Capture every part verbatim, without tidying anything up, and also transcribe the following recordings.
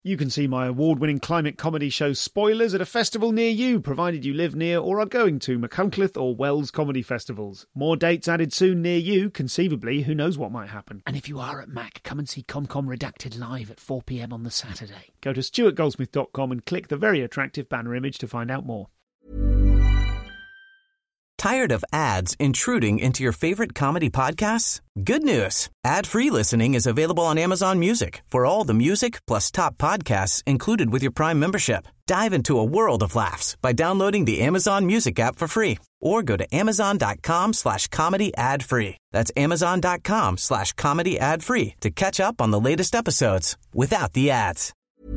You can see my award-winning climate comedy show Spoilers at a festival near you, provided you live near or are going to Machynlleth or Wells comedy festivals. More dates added soon near you. Conceivably, who knows what might happen. And if you are at Mac, come and see ComCom Redacted live at four p m on the Saturday. Go to stuart goldsmith dot com and click the very attractive banner image to find out more. Tired of ads intruding into your favorite comedy podcasts? Good news. Ad-free listening is available on Amazon Music for all the music plus top podcasts included with your Prime membership. Dive into a world of laughs by downloading the Amazon Music app for free or go to amazon.com slash comedy ad free. That's amazon.com slash comedy ad free to catch up on the latest episodes without the ads.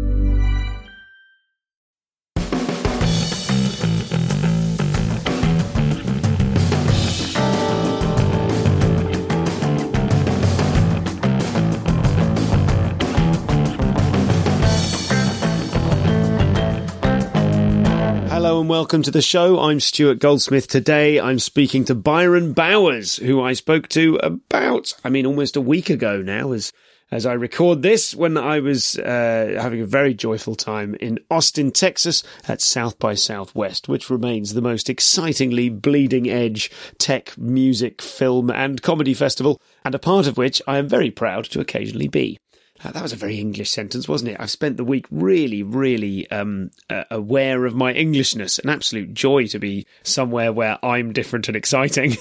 Hello and welcome to the show. I'm Stuart Goldsmith. Today I'm speaking to Byron Bowers, who I spoke to about, I mean, almost a week ago now, as as I record this, when I was uh, having a very joyful time in Austin, Texas at South by Southwest, which remains the most excitingly bleeding edge tech, music, film and comedy festival, and a part of which I am very proud to occasionally be. Uh, that was a very English sentence, wasn't it? I've spent the week really, really um, uh, aware of my Englishness. An absolute joy to be somewhere where I'm different and exciting.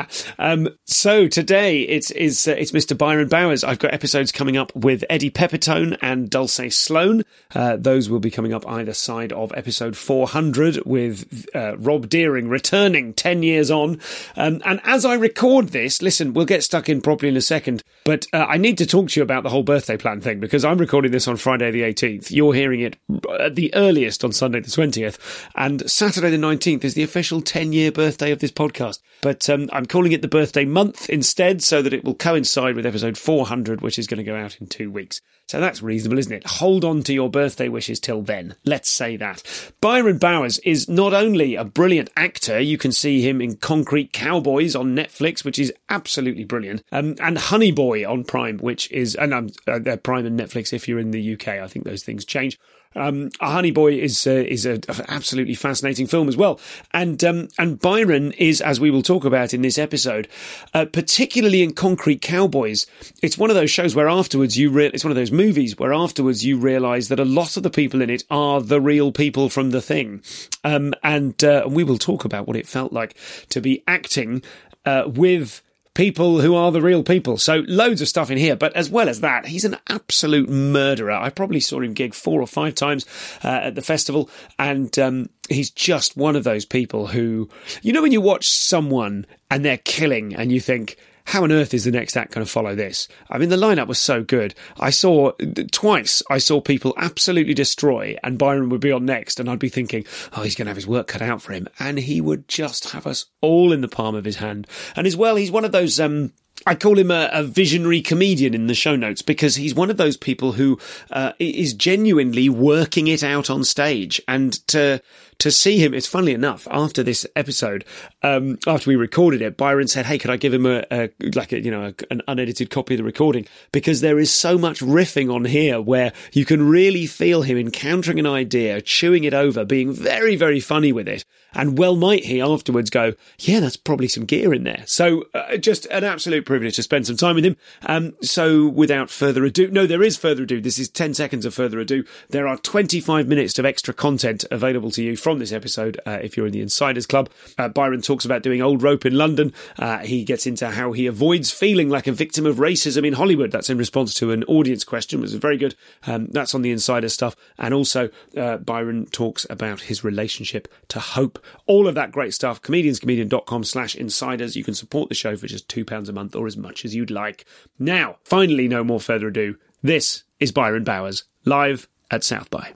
um, so today it's it's, uh, it's Mister Byron Bowers. I've got episodes coming up with Eddie Pepitone and Dulce Sloan. Uh, those will be coming up either side of episode four hundred with uh, Rob Deering returning ten years on. Um, and as I record this, listen, we'll get stuck in properly in a second, but uh, I need to talk to you about the whole birthday plan thing, because I'm recording this on Friday the eighteenth. You're hearing it at the earliest on Sunday the twentieth, and Saturday the nineteenth is the official ten-year birthday of this podcast. But um, I'm calling it the birthday month instead, so that it will coincide with episode four hundred, which is going to go out in two weeks. So that's reasonable, isn't it? Hold on to your birthday wishes till then. Let's say that. Byron Bowers is not only a brilliant actor, you can see him in Concrete Cowboys on Netflix, which is absolutely brilliant, um, and Honey Boy on Prime, which is, and um, uh, Prime and Netflix if you're in the U K. I think those things change. Um, Honey Boy is uh, is an absolutely fascinating film as well, and um, and Byron is, as we will talk about in this episode, uh, particularly in Concrete Cowboys. It's one of those shows where afterwards you re- it's one of those movies where afterwards you realise that a lot of the people in it are the real people from The Thing, um, and uh, we will talk about what it felt like to be acting uh, with people who are the real people. So loads of stuff in here. But as well as that, he's an absolute murderer. I probably saw him gig four or five times uh, at the festival. And um, he's just one of those people who, you know, when you watch someone and they're killing and you think, how on earth is the next act going to follow this? I mean, the lineup was so good. I saw, twice, I saw people absolutely destroy, and Byron would be on next, and I'd be thinking, oh, he's going to have his work cut out for him. And he would just have us all in the palm of his hand. And as well, he's one of those, um, I call him a, a visionary comedian in the show notes, because he's one of those people who uh, is genuinely working it out on stage. And to to see him, it's funnily enough, after this episode, um, after we recorded it, Byron said, hey, could I give him a, a like a, you know, a, an unedited copy of the recording? Because there is so much riffing on here where you can really feel him encountering an idea, chewing it over, being very, very funny with it. And well might he afterwards go, yeah, that's probably some gear in there. So uh, just an absolute privilege to spend some time with him. Um, so without further ado, no, there is further ado. This is ten seconds of further ado. There are twenty-five minutes of extra content available to you from this episode uh, if you're in the Insiders Club. Uh, Byron talks about doing old rope in London. Uh, he gets into how he avoids feeling like a victim of racism in Hollywood. That's in response to an audience question, which is very good. Um, that's on the Insider stuff. And also uh, Byron talks about his relationship to hope. All of that great stuff. comedianscomedian.com slash insiders. You can support the show for just two pounds a month or as much as you'd like. Now, finally, no more further ado. This is Byron Bowers, live at South by.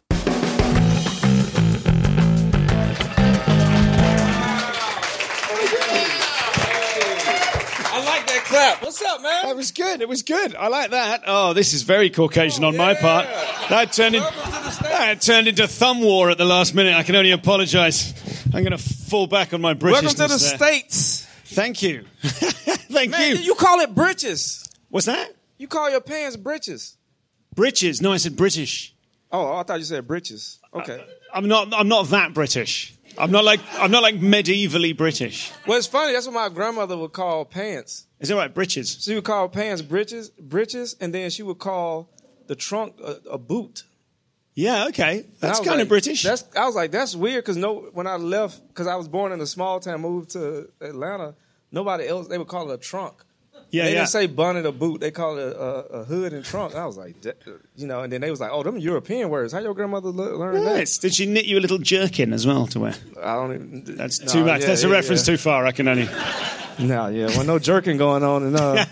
Clap. What's up, man? That was good. It was good. I like that. Oh, this is very Caucasian oh, on yeah. my part. That turned, in, that turned into thumb war at the last minute. I can only apologise. I'm going to fall back on my Britishness. Welcome to the there. States. Thank you. Thank man, you. You call it britches. What's that? You call your pants britches. Britches. No, I said British. Oh, I thought you said britches. Okay. Uh, I'm not. I'm not that British. I'm not like. I'm not like medievally British. Well, it's funny. That's what my grandmother would call pants. Is that right? Breeches. She would call pants britches, britches, and then she would call the trunk a, a boot. Yeah. Okay. That's kind like, of British. That's. I was like, that's weird because no, when I left, because I was born in a small town, moved to Atlanta. Nobody else. They would call it a trunk. Yeah, they yeah. didn't say bonnet or boot. They called it a, a hood and trunk. I was like, you know, and then they was like, oh, them European words. How your grandmother le- learned yes. that? Did she knit you a little jerkin as well to wear? I don't even. That's no, too much. Yeah, That's a yeah, reference yeah. too far. I can only. No, yeah. Well, no jerking going on. And, uh...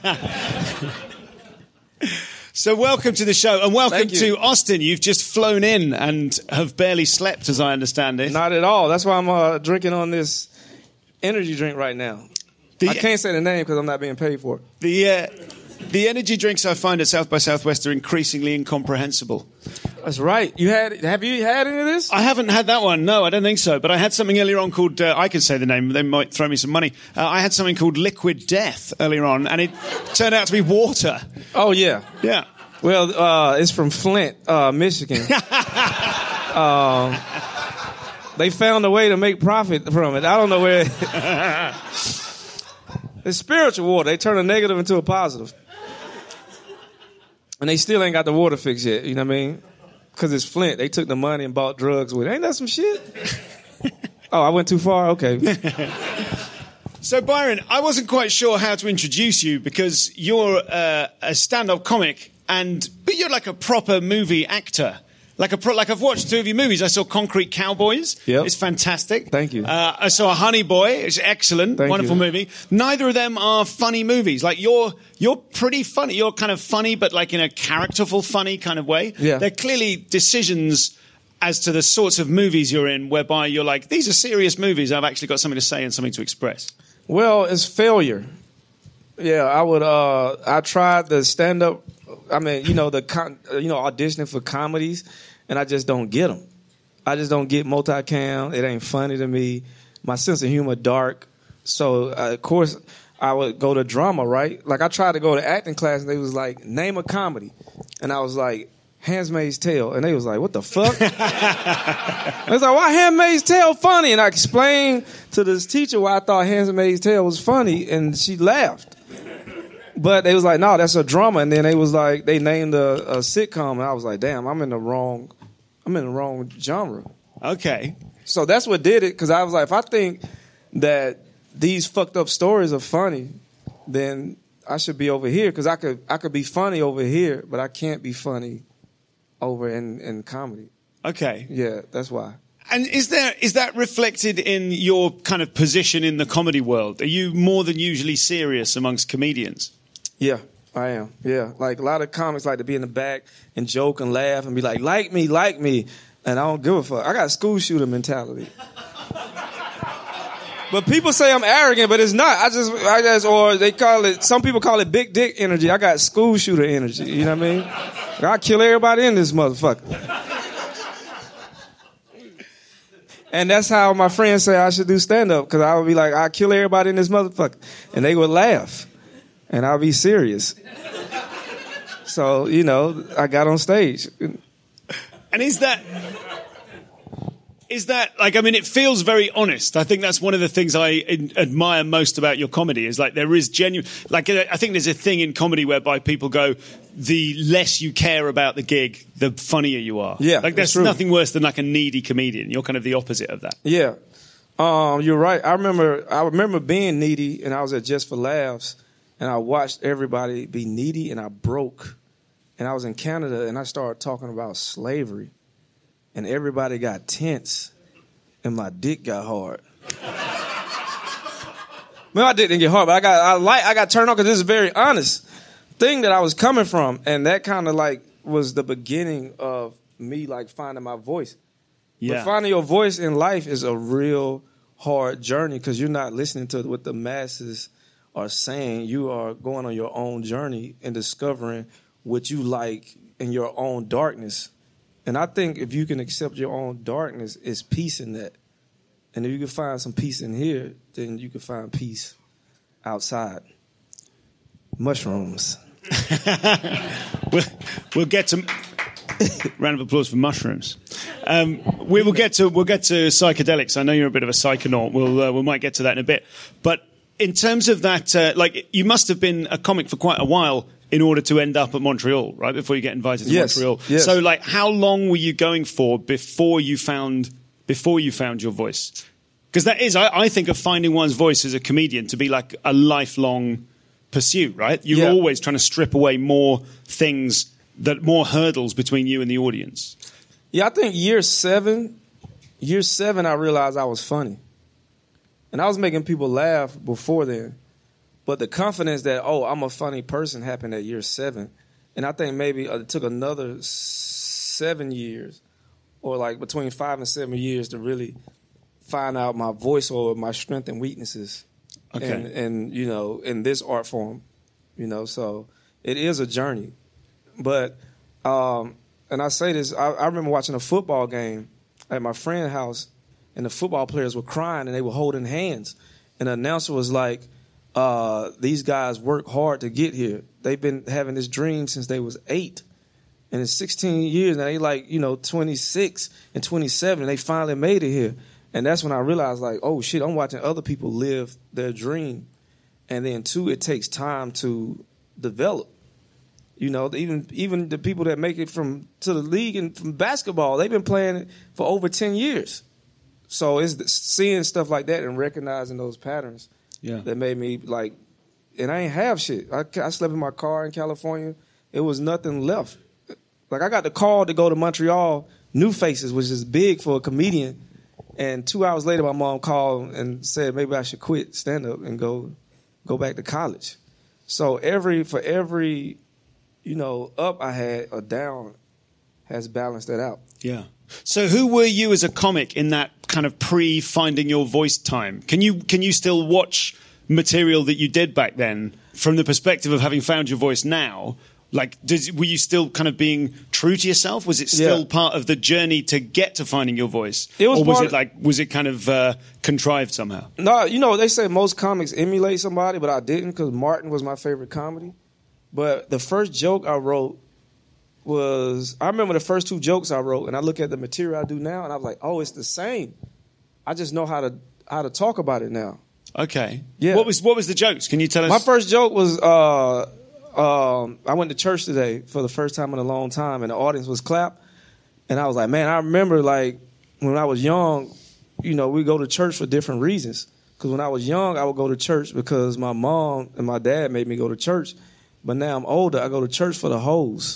So welcome to the show, and welcome Thank you. to Austin. You've just flown in and have barely slept, as I understand it. Not at all. That's why I'm uh, drinking on this energy drink right now. The, I can't say the name because I'm not being paid for it. The uh, the energy drinks I find at South by Southwest are increasingly incomprehensible. That's right. You had? Have you had any of this? I haven't had that one. No, I don't think so. But I had something earlier on called, uh, I could say the name, they might throw me some money. Uh, I had something called Liquid Death earlier on, and it turned out to be water. Oh, yeah. Yeah. Well, uh, it's from Flint, uh, Michigan. uh, they found a way to make profit from it. I don't know where. It's spiritual water. They turn a negative into a positive. And they still ain't got the water fixed yet. You know what I mean? Because it's Flint. They took the money and bought drugs with it. Ain't that some shit? Oh, I went too far? Okay. So, Byron, I wasn't quite sure how to introduce you because you're uh, a stand-up comic, and but you're like a proper movie actor. Like a pro, like I've watched two of your movies. I saw Concrete Cowboys. Yep. It's fantastic. Thank you. Uh, I saw Honey Boy. It's excellent. Thank Wonderful you. movie. Neither of them are funny movies. Like you're you're pretty funny. You're kind of funny, but like in a characterful funny kind of way. Yeah. They're clearly decisions as to the sorts of movies you're in, whereby you're like, these are serious movies. I've actually got something to say and something to express. Well, it's failure. Yeah, I would. Uh, I tried the stand up. I mean, you know, the con- you know auditioning for comedies, and I just don't get them. I just don't get multicam. It ain't funny to me. My sense of humor dark. So uh, of course I would go to drama. Right? Like I tried to go to acting class, and they was like, name a comedy, and I was like, Handmaid's Tale, and they was like, what the fuck? I was like, why Handmaid's Tale funny? And I explained to this teacher why I thought Handmaid's Tale was funny, and she laughed. But they was like, no, that's a drama. And then they was like, they named a, a sitcom, and I was like, damn, I'm in the wrong, I'm in the wrong genre. Okay. So that's what did it, because I was like, if I think that these fucked up stories are funny, then I should be over here, because I could I could be funny over here, but I can't be funny over in, in comedy. Okay. Yeah, that's why. And is there is that reflected in your kind of position in the comedy world? Are you more than usually serious amongst comedians? Yeah, I am. Yeah, like a lot of comics like to be in the back and joke and laugh and be like, like me, like me. And I don't give a fuck. I got school shooter mentality. But people say I'm arrogant, but it's not. I just, I just, or they call it, some people call it big dick energy. I got school shooter energy. You know what I mean? I kill everybody in this motherfucker. And that's how my friends say I should do stand-up, because I would be like, I kill everybody in this motherfucker. And they would laugh. And I'll be serious. So, you know, I got on stage. And is that... Is that, like, I mean, it feels very honest. I think that's one of the things I in, admire most about your comedy is, like, there is genuine... Like, I think there's a thing in comedy whereby people go, the less you care about the gig, the funnier you are. Yeah, like, there's true. nothing worse than, like, a needy comedian. You're kind of the opposite of that. Yeah. Um, you're right. I remember I remember being needy, and I was at Just for Laughs, and I watched everybody be needy, and I broke. And I was in Canada, and I started talking about slavery. And everybody got tense, and my dick got hard. Man, my dick didn't get hard, but I got I like I got turned on because this is a very honest thing that I was coming from, and that kind of like was the beginning of me like finding my voice. Yeah. But finding your voice in life is a real hard journey because you're not listening to what the masses are saying. You are going on your own journey and discovering what you like in your own darkness. And I think if you can accept your own darkness, it's peace in that. And if you can find some peace in here, then you can find peace outside. Mushrooms. we'll, we'll get to... Round of applause for mushrooms. Um, we will get to we'll get to psychedelics. I know you're a bit of a psychonaut. We'll uh, we might get to that in a bit. But in terms of that, uh, like you must have been a comic for quite a while in order to end up at Montreal, right? Before you get invited to yes. Montreal. Yes. So, like, how long were you going for before you found before you found your voice? Because that is, I, I think of finding one's voice as a comedian to be like a lifelong pursuit, right? You're yeah. always trying to strip away more things, that more hurdles between you and the audience. Yeah, I think year seven, year seven, I realized I was funny. And I was making people laugh before then. But the confidence that, oh, I'm a funny person happened at year seven. And I think maybe it took another seven years or like between five and seven years to really find out my voice or my strength and weaknesses. Okay. And, and, you know, in this art form, you know, so it is a journey. But, um, and I say this, I, I remember watching a football game at my friend's house, and the football players were crying and they were holding hands. And the announcer was like, uh, these guys work hard to get here. They've been having this dream since they was eight. And it's sixteen years, and they like, you know, twenty-six and twenty-seven, and they finally made it here. And that's when I realized, like, oh, shit, I'm watching other people live their dream. And then, two, it takes time to develop. You know, even even the people that make it from to the league and from basketball, they've been playing it for over ten years. So it's seeing stuff like that and recognizing those patterns yeah. that made me, like, and I ain't have shit. I, I slept in my car in California. It was nothing left. Like, I got the call to go to Montreal, New Faces, which is big for a comedian. And two hours later, my mom called and said maybe I should quit stand-up and go go back to college. So every for every, you know, up I had, a down has balanced that out. Yeah. So who were you as a comic in that kind of pre-finding your voice time? Can you can you still watch material that you did back then from the perspective of having found your voice now? Like, did, were you still kind of being true to yourself? Was it still yeah. part of the journey to get to finding your voice? It was or was part it like, was it kind of uh, contrived somehow? No, you know, they say most comics emulate somebody, but I didn't because Martin was my favorite comedy. But the first joke I wrote was, I remember the first two jokes I wrote, and I look at the material I do now, and I was like, oh, it's the same. I just know how to how to talk about it now. Okay. Yeah. What was what was the jokes? Can you tell us? My first joke was, uh, um, I went to church today for the first time in a long time, and the audience was clap. And I was like, man, I remember, like, when I was young, you know, we go to church for different reasons. Because when I was young, I would go to church because my mom and my dad made me go to church. But now I'm older, I go to church for the hoes.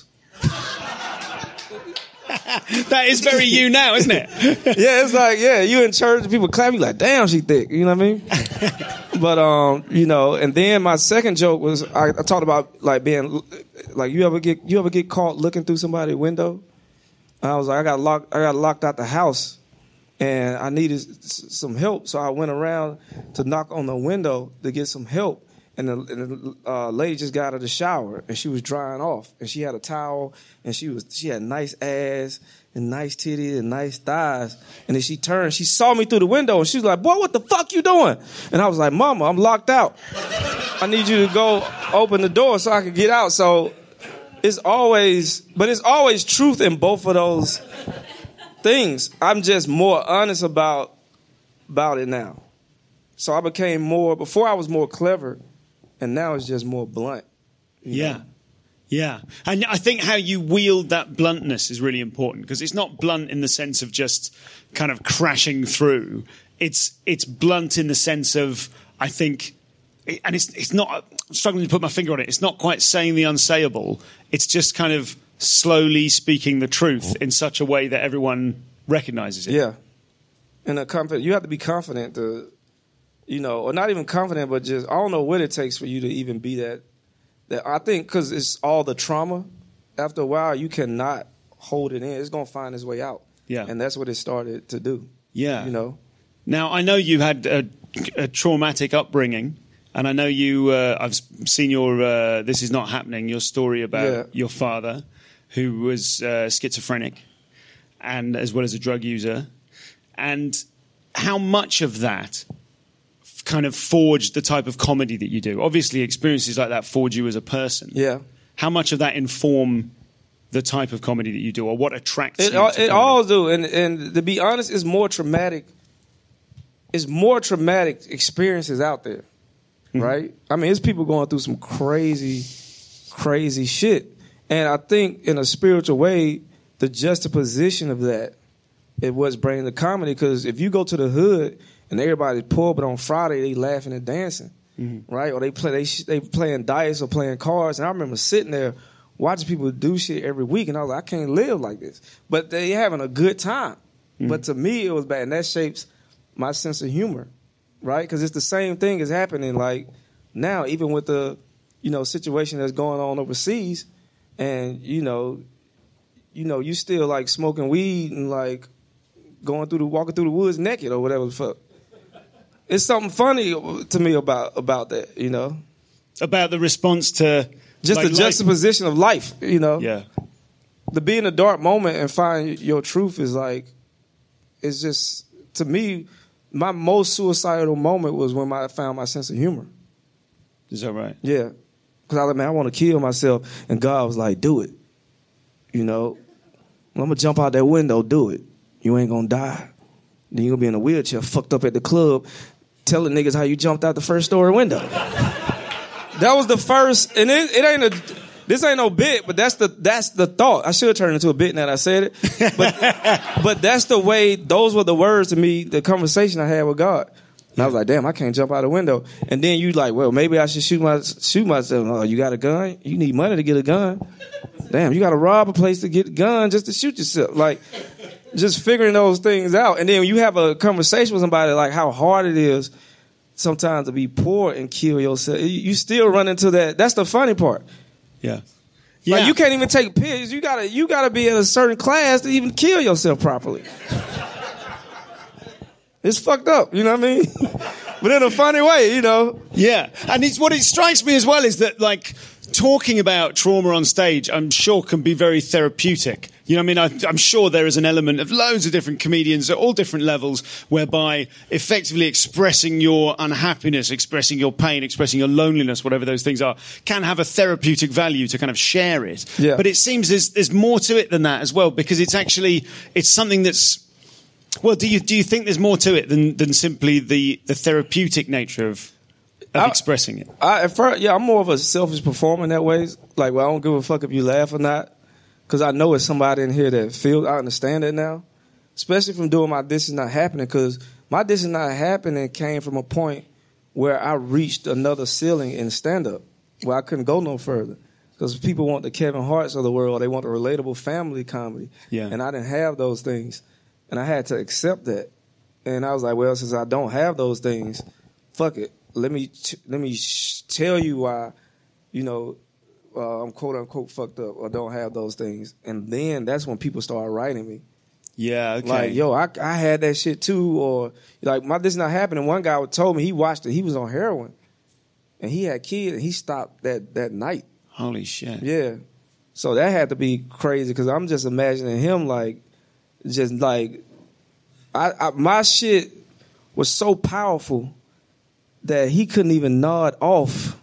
That is very you now, isn't it? Yeah, it's like, yeah, you in church, people clap, you like, damn, she thick. You know what I mean? But, um, you know, and then my second joke was, I, I talked about, like, being, like, you ever get you ever get caught looking through somebody's window? And I was like, I got locked, I got locked out the house, and I needed s- some help, so I went around to knock on the window to get some help. And the, and the uh, lady just got out of the shower, and she was drying off, and she had a towel, and she was she had nice ass and nice titties and nice thighs. And then she turned, she saw me through the window, and she was like, "Boy, what the fuck you doing?" And I was like, "Mama, I'm locked out. I need you to go open the door so I can get out." So it's always, but it's always truth in both of those things. I'm just more honest about about it now. So I became more. Before I was more clever. And now it's just more blunt. Yeah. know? Yeah. And I think how you wield that bluntness is really important, because it's not blunt in the sense of just kind of crashing through. It's it's blunt in the sense of, I think, and it's it's not, I'm struggling to put my finger on it, it's not quite saying the unsayable. It's just kind of slowly speaking the truth in such a way that everyone recognizes it. Yeah. And a confident, you have to be confident to... You know, or not even confident, but just, I don't know what it takes for you to even be that. That I think because it's all the trauma, after a while, you cannot hold it in. It's going to find its way out. Yeah. And that's what it started to do. Yeah. You know? Now, I know you had a, a traumatic upbringing, and I know you, uh, I've seen your uh, This Is Not Happening, your story about yeah. your father, who was uh, schizophrenic, and as well as a drug user. And how much of that kind of forged the type of comedy that you do? Obviously, experiences like that forge you as a person. Yeah. How much of that inform the type of comedy that you do, or what attracts It you all, to it comedy? all do, and and to be honest, it's more traumatic. It's more traumatic experiences out there, Mm-hmm. right? I mean, it's people going through some crazy, crazy shit, and I think in a spiritual way, the juxtaposition of that is what's bringing the comedy. Because if you go to the hood and everybody's poor, but on Friday they laughing and dancing, Mm-hmm. right? Or they play they they playing dice or playing cards, and I remember sitting there watching people do shit every week, and I was like, I can't live like this. But they having a good time. Mm-hmm. But to me, it was bad, and that shapes my sense of humor, right? Because it's the same thing is happening like now, even with the you know situation that's going on overseas, and you know, you know, you still like smoking weed and like going through the walking through the woods naked or whatever the fuck. It's something funny to me about about that, you know, About the response to just like, the juxtaposition of life, you know. Like, yeah. To be in a dark moment and find your truth is like, it's just, to me, my most suicidal moment was when I found my sense of humor. Is that right? Yeah. Because I was like, man, I want to kill myself. And God was like, do it. You know, I'm going to jump out that window, do it. You ain't going to die. Then you're going to be in a wheelchair fucked up at the club telling niggas how you jumped out the first story window. That was the first, and it, it ain't a, this ain't no bit, but that's the that's the thought. I should turn it into a bit now that I said it, but but that's the way. Those were the words to me. The conversation I had with God, and I was like, damn, I can't jump out the window. And then you like, well, maybe I should shoot my shoot myself. Oh, you got a gun? You need money to get a gun. Damn, you got to rob a place to get a gun just to shoot yourself. Like, just figuring those things out. And then when you have a conversation with somebody like how hard it is sometimes to be poor and kill yourself, you still run into that. That's the funny part. Yeah. Yeah. Like, you can't even take pills. You gotta you gotta be in a certain class to even kill yourself properly. It's fucked up, you know what I mean? But in a funny way, you know. Yeah. And it's what it strikes me as well is that, like, talking about trauma on stage, I'm sure can be very therapeutic. You know what I mean? I, I'm sure there is an element of loads of different comedians at all different levels whereby effectively expressing your unhappiness, expressing your pain, expressing your loneliness, whatever those things are, can have a therapeutic value to kind of share it. Yeah. But it seems there's, there's more to it than that as well, because it's actually, it's something that's, well, do you, do you think there's more to it than, than simply the, the therapeutic nature of, of I, expressing it? I, at first, yeah, I'm more of a selfish performer in that way. Like, well, I don't give a fuck if you laugh or not. Because I know it's somebody in here that feels, I understand that now. Especially from doing my This Is Not Happening. Because my This Is Not Happening came from a point where I reached another ceiling in stand-up. Where I couldn't go no further. Because people want the Kevin Harts of the world. They want the relatable family comedy. Yeah. And I didn't have those things. And I had to accept that. And I was like, well, since I don't have those things, fuck it. Let me, let me sh- tell you why, you know, Uh, I'm quote unquote fucked up or don't have those things. And then that's when people start writing me. Yeah, okay. Like, yo, I, I had that shit too. Or like, my This Is Not Happening. One guy told me he watched it. He was on heroin. And he had kids and he stopped that, that night. Holy shit. Yeah. So that had to be crazy because I'm just imagining him like, just like, I, I my shit was so powerful that he couldn't even nod off.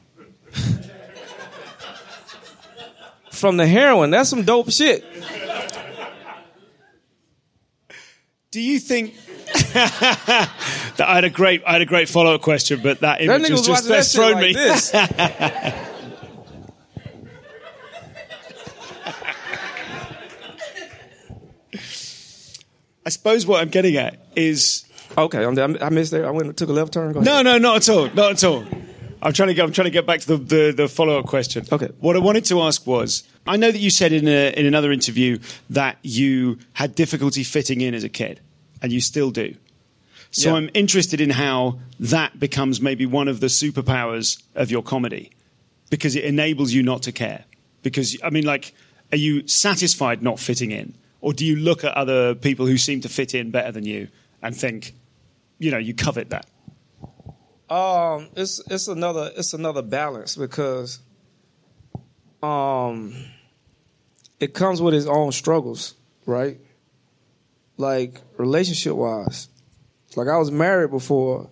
From the heroin. That's some dope shit. Do you think that I had a great I had a great follow up question, but that image That nigga was was just watching that that's shit thrown like me. this. I suppose what I'm getting at is Okay, I'm, I missed there. I went and took a left turn. Go ahead. no, no, not at all, not at all. I'm trying to get. I'm trying to get back to the, the, the follow up question. Okay. What I wanted to ask was, I know that you said in a, in another interview that you had difficulty fitting in as a kid, and you still do. So Yeah. I'm interested in how that becomes maybe one of the superpowers of your comedy, because it enables you not to care. Because I mean, like, are you satisfied not fitting in, or do you look at other people who seem to fit in better than you and think, you know, you covet that? Um, it's it's another it's another balance because, um, it comes with its own struggles, right? Like relationship wise, like I was married before,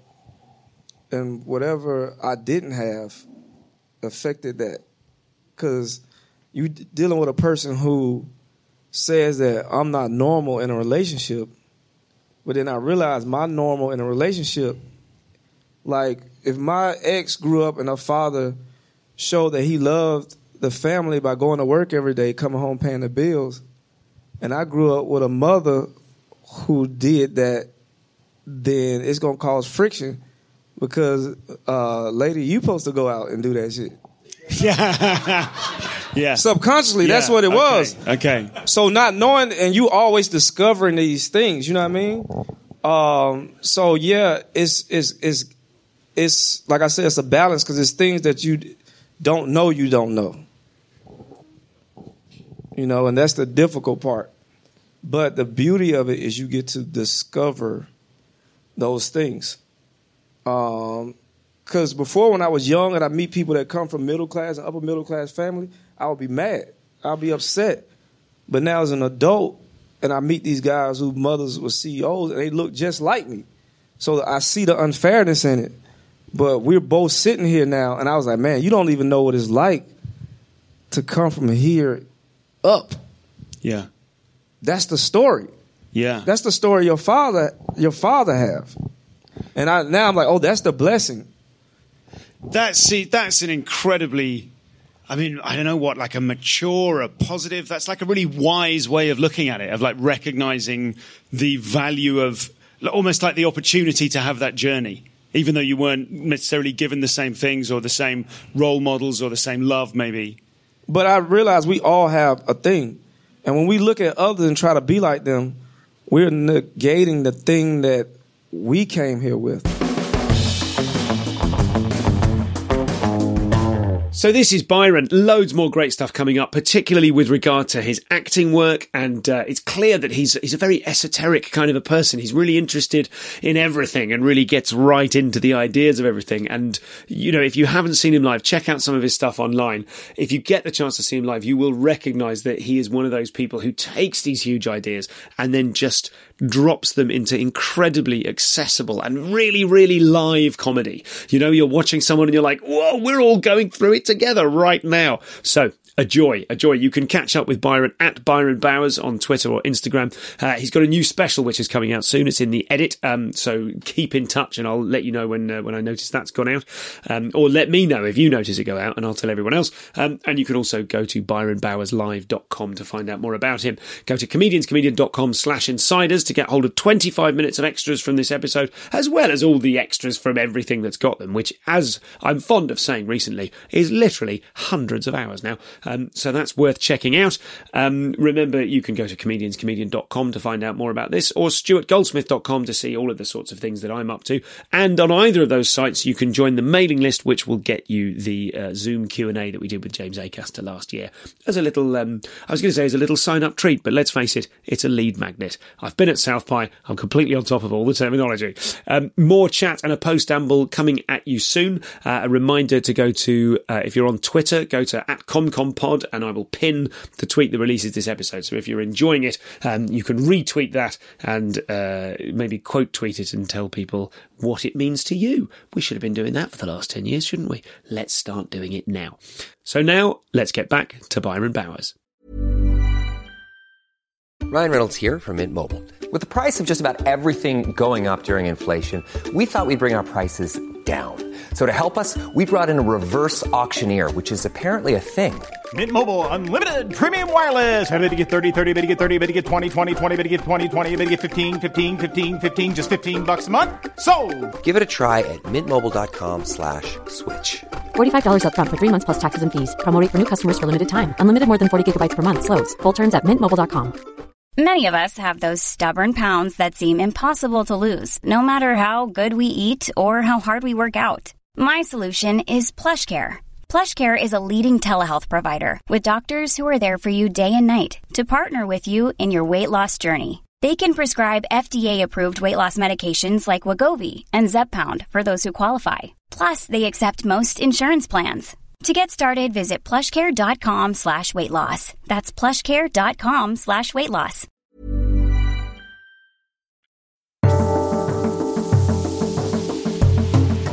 and whatever I didn't have affected that, because you dealing with a person who says that I'm not normal in a relationship, but then I realize my normal in a relationship, like if my ex grew up and her father showed that he loved the family by going to work every day, coming home paying the bills, and I grew up with a mother who did that, then it's going to cause friction because, uh, lady, you supposed to go out and do that shit. Yeah. Yeah. Subconsciously, yeah, that's what it okay. was. Okay. So not knowing, and you always discovering these things, you know what I mean? Um, so yeah, it's, it's, it's, it's, like I said, it's a balance because it's things that you don't know you don't know. You know, and that's the difficult part. But the beauty of it is you get to discover those things. Um, because before when I was young and I meet people that come from middle class and upper middle class family, I would be mad. I'll be upset. But now as an adult and I meet these guys whose mothers were C E Os and they look just like me. So I see the unfairness in it. But we're both sitting here now and I was like, man, you don't even know what it's like to come from here up. Yeah. That's the story. Yeah. That's the story your father your father have. And I now I'm like, oh, that's the blessing. That's see, that's an incredibly, I mean, I don't know what, like a mature, a positive, that's like a really wise way of looking at it, of like recognizing the value of almost like the opportunity to have that journey, even though you weren't necessarily given the same things or the same role models or the same love maybe. But I realize we all have a thing. And when we look at others and try to be like them, we're negating the thing that we came here with. So this is Byron. Loads more great stuff coming up, particularly with regard to his acting work. And uh, it's clear that he's he's a very esoteric kind of a person. He's really interested in everything and really gets right into the ideas of everything. And, you know, if you haven't seen him live, check out some of his stuff online. If you get the chance to see him live, you will recognize that he is one of those people who takes these huge ideas and then just drops them into incredibly accessible and really, really live comedy. You know, you're watching someone and you're like, whoa, we're all going through it together right now. So a joy, a joy. You can catch up with Byron at Byron Bowers on Twitter or Instagram. Uh, he's got a new special which is coming out soon. It's in the edit, um, so keep in touch and I'll let you know when uh, when I notice that's gone out. Um, or let me know if you notice it go out and I'll tell everyone else. Um, and you can also go to byron bowers live dot com to find out more about him. Go to comedianscomedian dot com slash insiders to get hold of twenty-five minutes of extras from this episode, as well as all the extras from everything that's got them, which, as I'm fond of saying recently, is literally hundreds of hours now. Um, so that's worth checking out. Um, remember, you can go to comedians comedian dot com to find out more about this, or stuart goldsmith dot com to see all of the sorts of things that I'm up to. And on either of those sites, you can join the mailing list, which will get you the uh, Zoom Q and A that we did with James Acaster last year. As a little, um, I was going to say as a little sign-up treat, but let's face it, it's a lead magnet. I've been at South By. I'm completely on top of all the terminology. Um, more chat and a post-amble coming at you soon. Uh, a reminder to go to, uh, if you're on Twitter, go to at ComComPod, and I will pin the tweet that releases this episode. So if you're enjoying it, um, you can retweet that and uh, maybe quote tweet it and tell people what it means to you. We should have been doing that for the last ten years, shouldn't we? Let's start doing it now. So now, let's get back to Byron Bowers. Ryan Reynolds here from Mint Mobile. With the price of just about everything going up during inflation, we thought we'd bring our prices down. So to help us, we brought in a reverse auctioneer, which is apparently a thing. Mint Mobile Unlimited Premium Wireless. How to get thirty, thirty, how to get thirty, how to get twenty, twenty, twenty, how to get twenty, twenty, how to get fifteen, fifteen, fifteen, fifteen, just fifteen bucks a month? Sold! Give it a try at mintmobile.com slash switch. forty-five dollars up front for three months plus taxes and fees. Promo rate for new customers for limited time. Unlimited more than forty gigabytes per month. Slows full terms at mint mobile dot com. Many of us have those stubborn pounds that seem impossible to lose, no matter how good we eat or how hard we work out. My solution is PlushCare. PlushCare is a leading telehealth provider with doctors who are there for you day and night to partner with you in your weight loss journey. They can prescribe F D A-approved weight loss medications like Wegovy and Zepbound for those who qualify. Plus, they accept most insurance plans. To get started, visit plushcare.com slash weight loss. That's plushcare.com slash weight loss.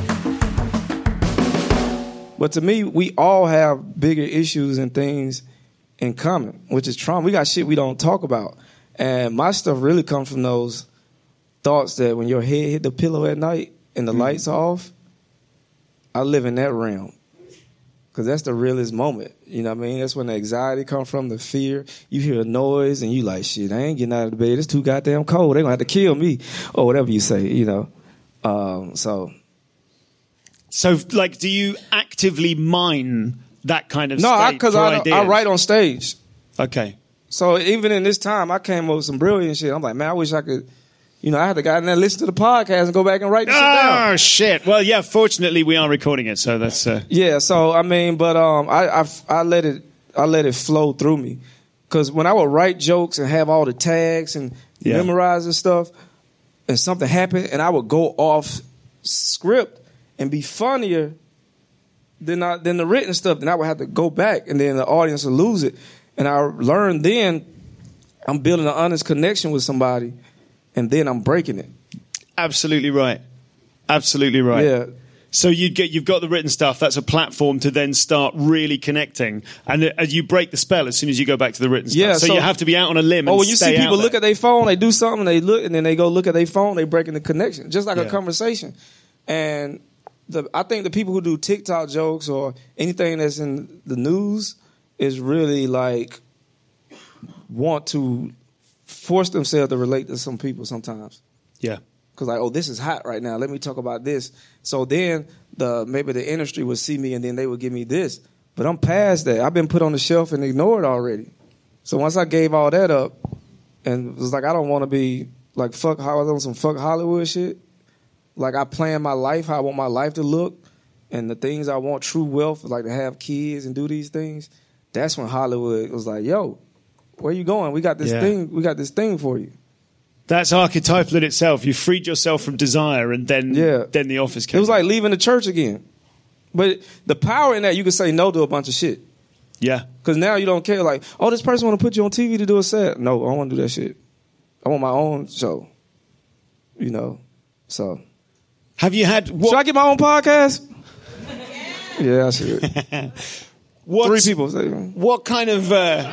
But to me, we all have bigger issues and things in common, which is trauma. We got shit we don't talk about. And my stuff really comes from those thoughts that when your head hit the pillow at night and the mm-hmm. lights are off, I live in that realm. Because that's the realest moment. You know what I mean? That's when the anxiety comes from, the fear. You hear a noise and you like, shit, I ain't getting out of the bed. It's too goddamn cold. They're going to have to kill me. Or whatever you say, you know. Um, so. So, like, do you actively mine that kind of no, state because for I, ideas? I write on stage. Okay. So even in this time, I came up with some brilliant shit. I'm like, man, I wish I could, you know, I had to go in there and listen to the podcast and go back and write this shit down. Oh, shit. Well, yeah, fortunately we are recording it, so that's... Uh... Yeah, so, I mean, but um, I, I, I let it I let it flow through me. Because when I would write jokes and have all the tags and yeah. memorize and stuff, and something happened, and I would go off script and be funnier than, I, than the written stuff, then I would have to go back, and then the audience would lose it. And I learned then I'm building an honest connection with somebody, and then I'm breaking it. Absolutely right. Absolutely right. Yeah. So you get, you've got the written stuff. That's a platform to then start really connecting. And uh, you break the spell as soon as you go back to the written stuff. Yeah, so, so you have to be out on a limb and Oh, when you stay see people out look there. at their phone, they do something, they look, and then they go look at their phone, they breaking the connection. Just like Yeah. a conversation. And the, I think the people who do TikTok jokes or anything that's in the news is really like want to force themselves to relate to some people sometimes. Yeah. Because like, oh, this is hot right now. Let me talk about this. So then the maybe the industry would see me and then they would give me this. But I'm past that. I've been put on the shelf and ignored already. So once I gave all that up and was like, I don't want to be like fuck, I was on some fuck Hollywood shit. Like I plan my life, how I want my life to look, and the things I want, true wealth, like to have kids and do these things. That's when Hollywood was like, yo, where you going? We got this Yeah. thing. We got this thing for you. That's archetypal in itself. You freed yourself from desire, and then Yeah. then the office came. It was like leaving the church again. But the power in that, you can say no to a bunch of shit. Yeah. Because now you don't care. Like, oh, this person want to put you on T V to do a set. No, I don't want to do that shit. I want my own show. You know, so. Have you had... What, Should I get my own podcast? Yeah, I should. what, Three people. What kind of... Uh,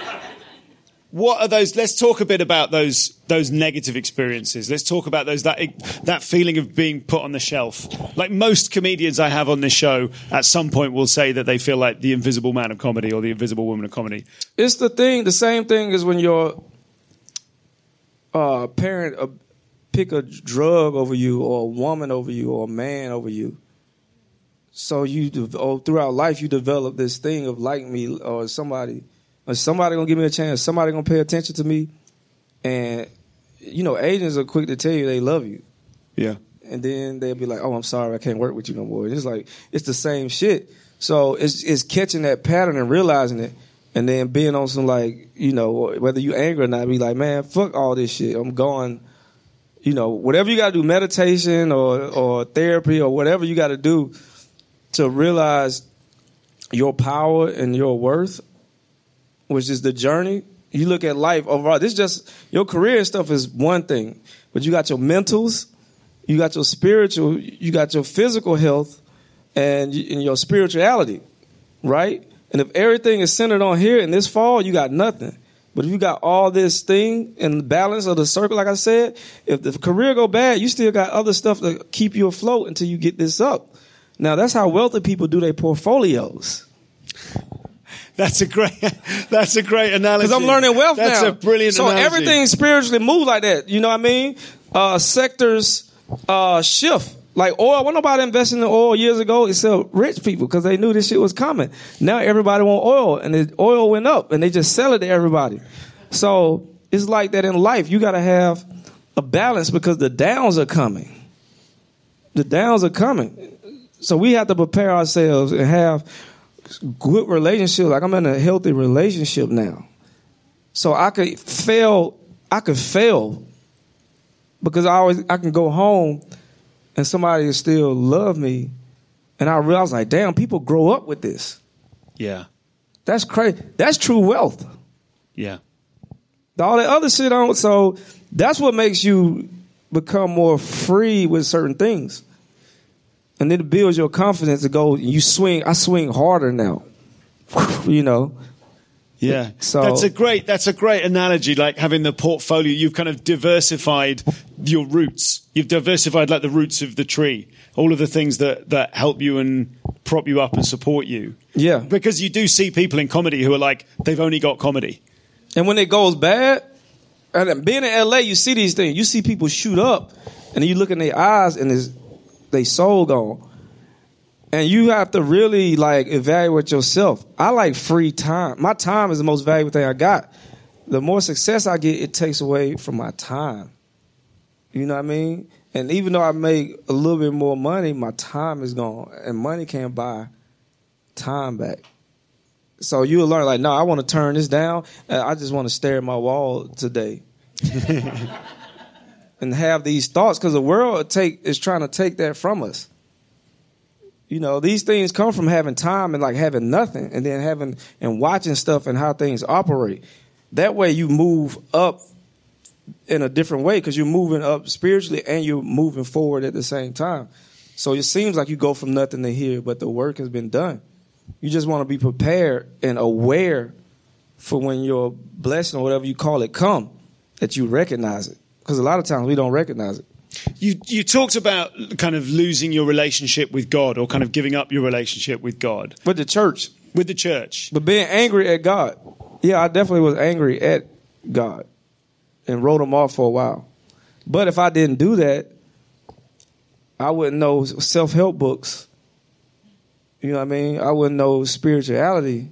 what are those... Let's talk a bit about those those negative experiences. Let's talk about those that that feeling of being put on the shelf. Like most comedians I have on this show, at some point will say that they feel like the invisible man of comedy or the invisible woman of comedy. It's the thing, the same thing as when your uh, parent uh, pick a drug over you or a woman over you or a man over you. So you, de- oh, throughout life, you develop this thing of like me or somebody, or somebody gonna give me a chance, somebody gonna pay attention to me. And, you know, agents are quick to tell you they love you. Yeah. And then they'll be like, oh, I'm sorry, I can't work with you no more. And it's like, it's the same shit. So it's it's catching that pattern and realizing it. And then being on some like, you know, whether you angry or not, be like, man, fuck all this shit. I'm going, you know, whatever you got to do, meditation or, or therapy or whatever you got to do to realize your power and your worth, which is the journey. You look at life overall. This just, your career and stuff is one thing. But you got your mentals, you got your spiritual, you got your physical health, and, you, and your spirituality, right? And if everything is centered on here in this fall, you got nothing. But if you got all this thing and the balance of the circle, like I said, if the career go bad, you still got other stuff to keep you afloat until you get this up. Now, that's how wealthy people do their portfolios. That's a great. That's a great analogy. Because I'm learning wealth that's now. That's a brilliant so analogy. So everything spiritually moves like that. You know what I mean? Uh, sectors uh, shift. Like oil. When nobody invested in oil years ago except rich people because they knew this shit was coming. Now everybody want oil, and the oil went up, and they just sell it to everybody. So it's like that in life. You got to have a balance because the downs are coming. The downs are coming. So we have to prepare ourselves and have good relationship. Like I'm in a healthy relationship now. So I could fail. I could fail because I always I can go home and somebody will still love me. And I realized like, damn, people grow up with this. Yeah. That's crazy. That's true wealth. Yeah. All that other shit on. So that's what makes you become more free with certain things. And then it builds your confidence to go, you swing, I swing harder now. You know, Yeah, so that's a great that's a great analogy. Like having the portfolio, you've kind of diversified your roots. You've diversified like the roots of the tree. All of the things that that help you and prop you up and support you. Yeah, because you do see people in comedy who are like they've only got comedy, and when it goes bad, and being in L A, you see these things. You see people shoot up, and you look in their eyes, and there's they soul gone. And you have to really like evaluate yourself. I like free time. My time is the most valuable thing I got. The more success I get, it takes away from my time. You know what I mean? And even though I make a little bit more money, my time is gone. And money can't buy time back. So you'll learn like, no, I want to turn this down. And I just want to stare at my wall today. And have these thoughts because the world take is trying to take that from us. You know, these things come from having time and like having nothing and then having and watching stuff and how things operate. That way you move up in a different way because you're moving up spiritually and you're moving forward at the same time. So it seems like you go from nothing to here, but the work has been done. You just want to be prepared and aware for when your blessing or whatever you call it come, that you recognize it. Because a lot of times we don't recognize it. You you talked about kind of losing your relationship with God or kind of giving up your relationship with God. With the church. With the church. But being angry at God. Yeah, I definitely was angry at God and wrote him off for a while. But if I didn't do that, I wouldn't know self-help books. You know what I mean? I wouldn't know spirituality.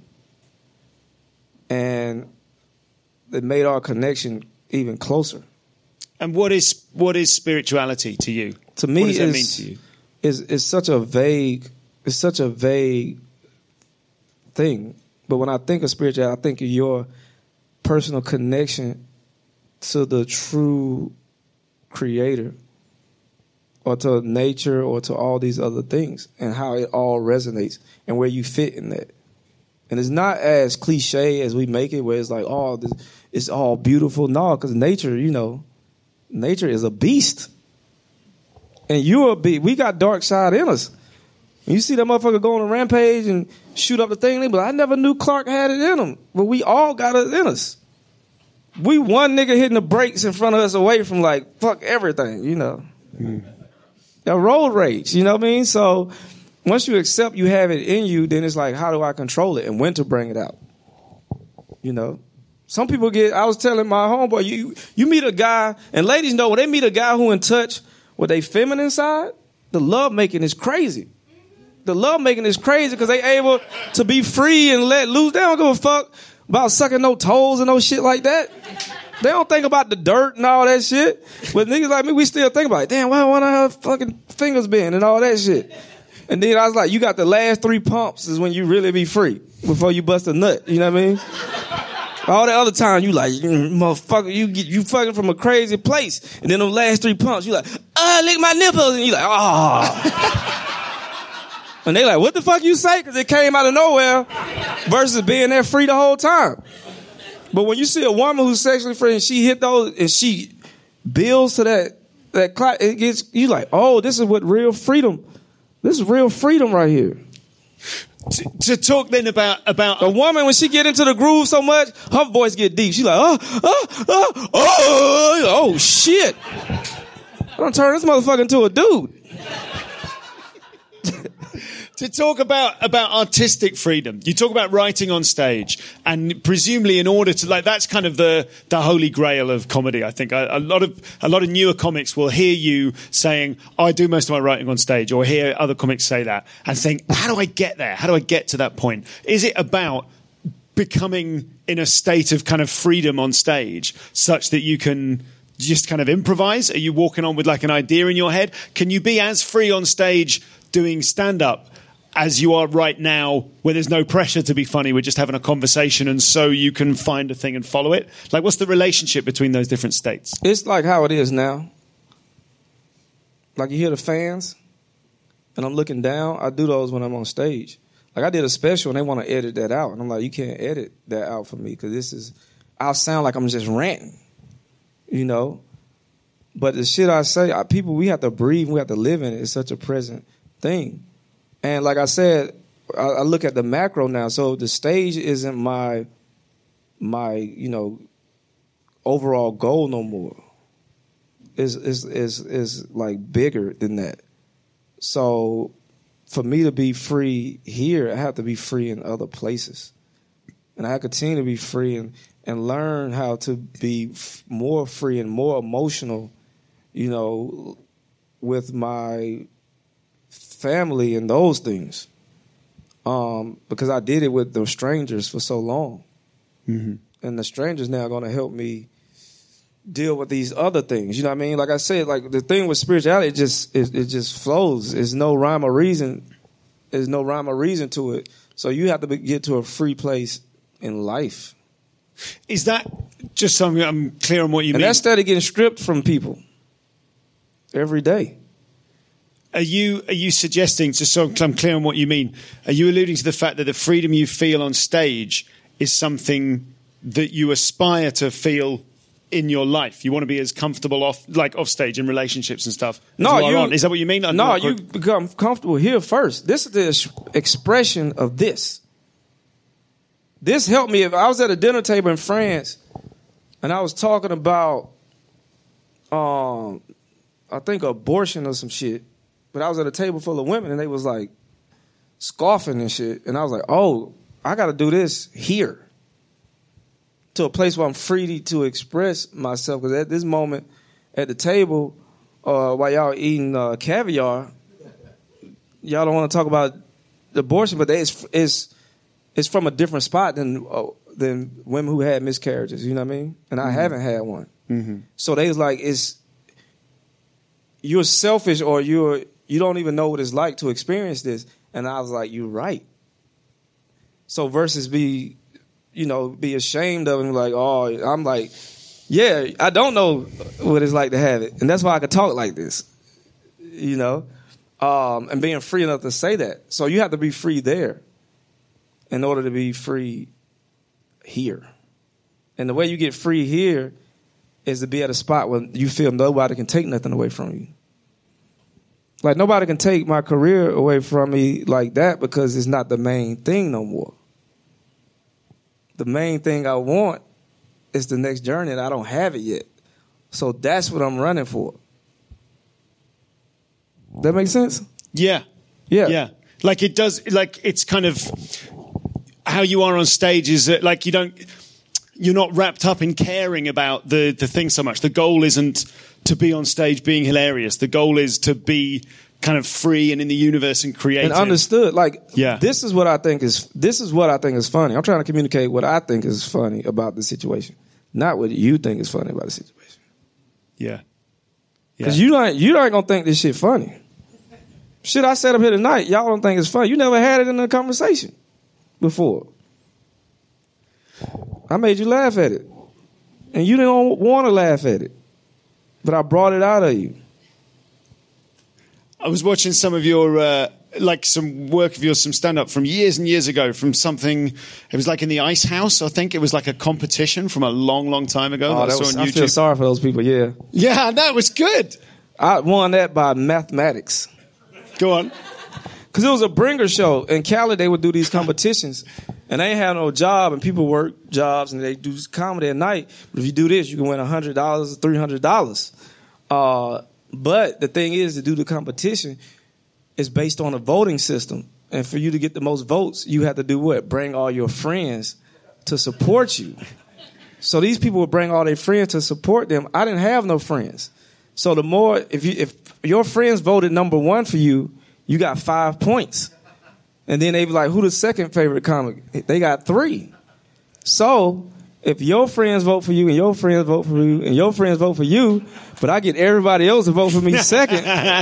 And it made our connection even closer. And what is what is spirituality to you? To me, what does that is, mean to you? Is is such a vague, it's such a vague thing. But when I think of spirituality, I think of your personal connection to the true Creator, or to nature, or to all these other things, and how it all resonates, and where you fit in that. And it's not as cliche as we make it, where it's like, oh, this, it's all beautiful. No, because nature, you know. Nature is a beast. And you're a beast. We got dark side in us. You see that motherfucker go on a rampage and shoot up the thing, they be like, I never knew Clark had it in him. But we all got it in us. We one nigga hitting the brakes in front of us away from like, fuck everything, you know. Mm. That road rage, you know what I mean? So once you accept you have it in you, then it's like, how do I control it and when to bring it out? You know? Some people get, I was telling my homeboy, you you meet a guy, and ladies know when they meet a guy who in touch with their feminine side, the love making is crazy. The love making is crazy because they able to be free and let loose. They don't give a fuck about sucking no toes and no shit like that. They don't think about the dirt and all that shit. But niggas like me, we still think about it. Damn, why why her fucking fingers been and all that shit. And then I was like, you got the last three pumps is when you really be free before you bust a nut. You know what I mean? All the other time, you like, motherfucker, you get, you fucking from a crazy place. And then them last three pumps, you like, ah, lick my nipples. And you like, ah. And they like, what the fuck you say? Because it came out of nowhere versus being there free the whole time. But when you see a woman who's sexually free and she hit those and she builds to that, that clock, it gets, you like, oh, this is what real freedom, this is real freedom right here. To, to talk then about about a woman when she get into the groove so much, her voice get deep. She's like, oh, oh, oh, oh, oh, shit! I don't turn this motherfucker into a dude. To talk about about artistic freedom, you talk about writing on stage, and presumably in order to like that's kind of the the holy grail of comedy. I think a, a lot of a lot of newer comics will hear you saying, "I do most of my writing on stage," or hear other comics say that and think, "How do I get there? How do I get to that point?" Is it about becoming in a state of kind of freedom on stage, such that you can just kind of improvise? Are you walking on with like an idea in your head? Can you be as free on stage doing stand-up as you are right now, where there's no pressure to be funny, we're just having a conversation, and so you can find a thing and follow it? Like, what's the relationship between those different states? It's like how it is now. Like, you hear the fans, and I'm looking down. I do those when I'm on stage. Like, I did a special, and they want to edit that out. And I'm like, you can't edit that out for me, because this is, I'll sound like I'm just ranting, you know? But the shit I say, I, people, we have to breathe, we have to live in it. It's such a present thing. And like I said, I, I look at the macro now. So the stage isn't my my, you know, overall goal no more. Is is is is like bigger than that. So for me to be free here, I have to be free in other places. And I continue to be free and, and learn how to be f- more free and more emotional, you know, with my family and those things. Um, because I did it with those strangers for so long. Mm-hmm. And the strangers now are going to help me deal with these other things. You know what I mean? Like I said, like the thing with spirituality, it just it, it just flows. There's no rhyme or reason. There's no rhyme or reason to it. So you have to be, get to a free place in life. Is that just something I'm clear on what you and mean? And that's instead of getting stripped from people every day. Are you are you suggesting, just so I'm clear on what you mean, are you alluding to the fact that the freedom you feel on stage is something that you aspire to feel in your life? You want to be as comfortable off, like off stage in relationships and stuff. No, you, you on. Is that what you mean? No, no you become comfortable here first. This is the expression of this. This helped me. If I was at a dinner table in France and I was talking about, um, I think abortion or some shit, but I was at a table full of women and they was like scoffing and shit, and I was like, oh, I got to do this here. To a place where I'm free to express myself. Because at this moment, at the table, uh, while y'all eating uh, caviar, y'all don't want to talk about abortion, but it's it's it's from a different spot than uh, than women who had miscarriages. You know what I mean? And I mm-hmm. haven't had one. Mm-hmm. So they was like, it's you're selfish, or you're you don't even know what it's like to experience this. And I was like, you're right. So versus be. You know, be ashamed of it and like, oh, I'm like, yeah, I don't know what it's like to have it. And that's why I could talk like this, you know, um, and being free enough to say that. So you have to be free there in order to be free here. And the way you get free here is to be at a spot where you feel nobody can take nothing away from you. Like, nobody can take my career away from me like that because it's not the main thing no more. The main thing I want is the next journey, and I don't have it yet. So that's what I'm running for. That make sense? Yeah. Yeah. Yeah. Like it does, like it's kind of how you are on stage is that like you don't, you're not wrapped up in caring about the, the thing so much. The goal isn't to be on stage being hilarious. The goal is to be kind of free and in the universe and creative. And understood. Like, yeah. this is what I think is, this is what I think is funny. I'm trying to communicate what I think is funny about the situation, not what you think is funny about the situation. Yeah. Because yeah. you don't, you ain't gonna think this shit funny. Shit I said up here tonight, y'all don't think it's funny. You never had it in a conversation before. I made you laugh at it. And you didn't want to laugh at it. But I brought it out of you. I was watching some of your, uh, like some work of yours, some stand-up from years and years ago from something, it was like in the Ice House, I think. It was like a competition from a long, long time ago. Oh, that that I, was, saw on I YouTube. feel sorry for those people, yeah. Yeah, that was good. I won that by mathematics. Go on. Because it was a bringer show. In Cali, they would do these competitions. And they ain't had no job, and people work jobs, and they do comedy at night. But if you do this, you can win one hundred dollars or three hundred dollars. Uh... But the thing is, to do the competition is based on a voting system. And for you to get the most votes, you have to do what? Bring all your friends to support you. So these people would bring all their friends to support them. I didn't have no friends. So the more, if you if your friends voted number one for you, you got five points. And then they be like, who the second favorite comic? They got three. So if your friends vote for you and your friends vote for you and your friends vote for you, but I get everybody else to vote for me second,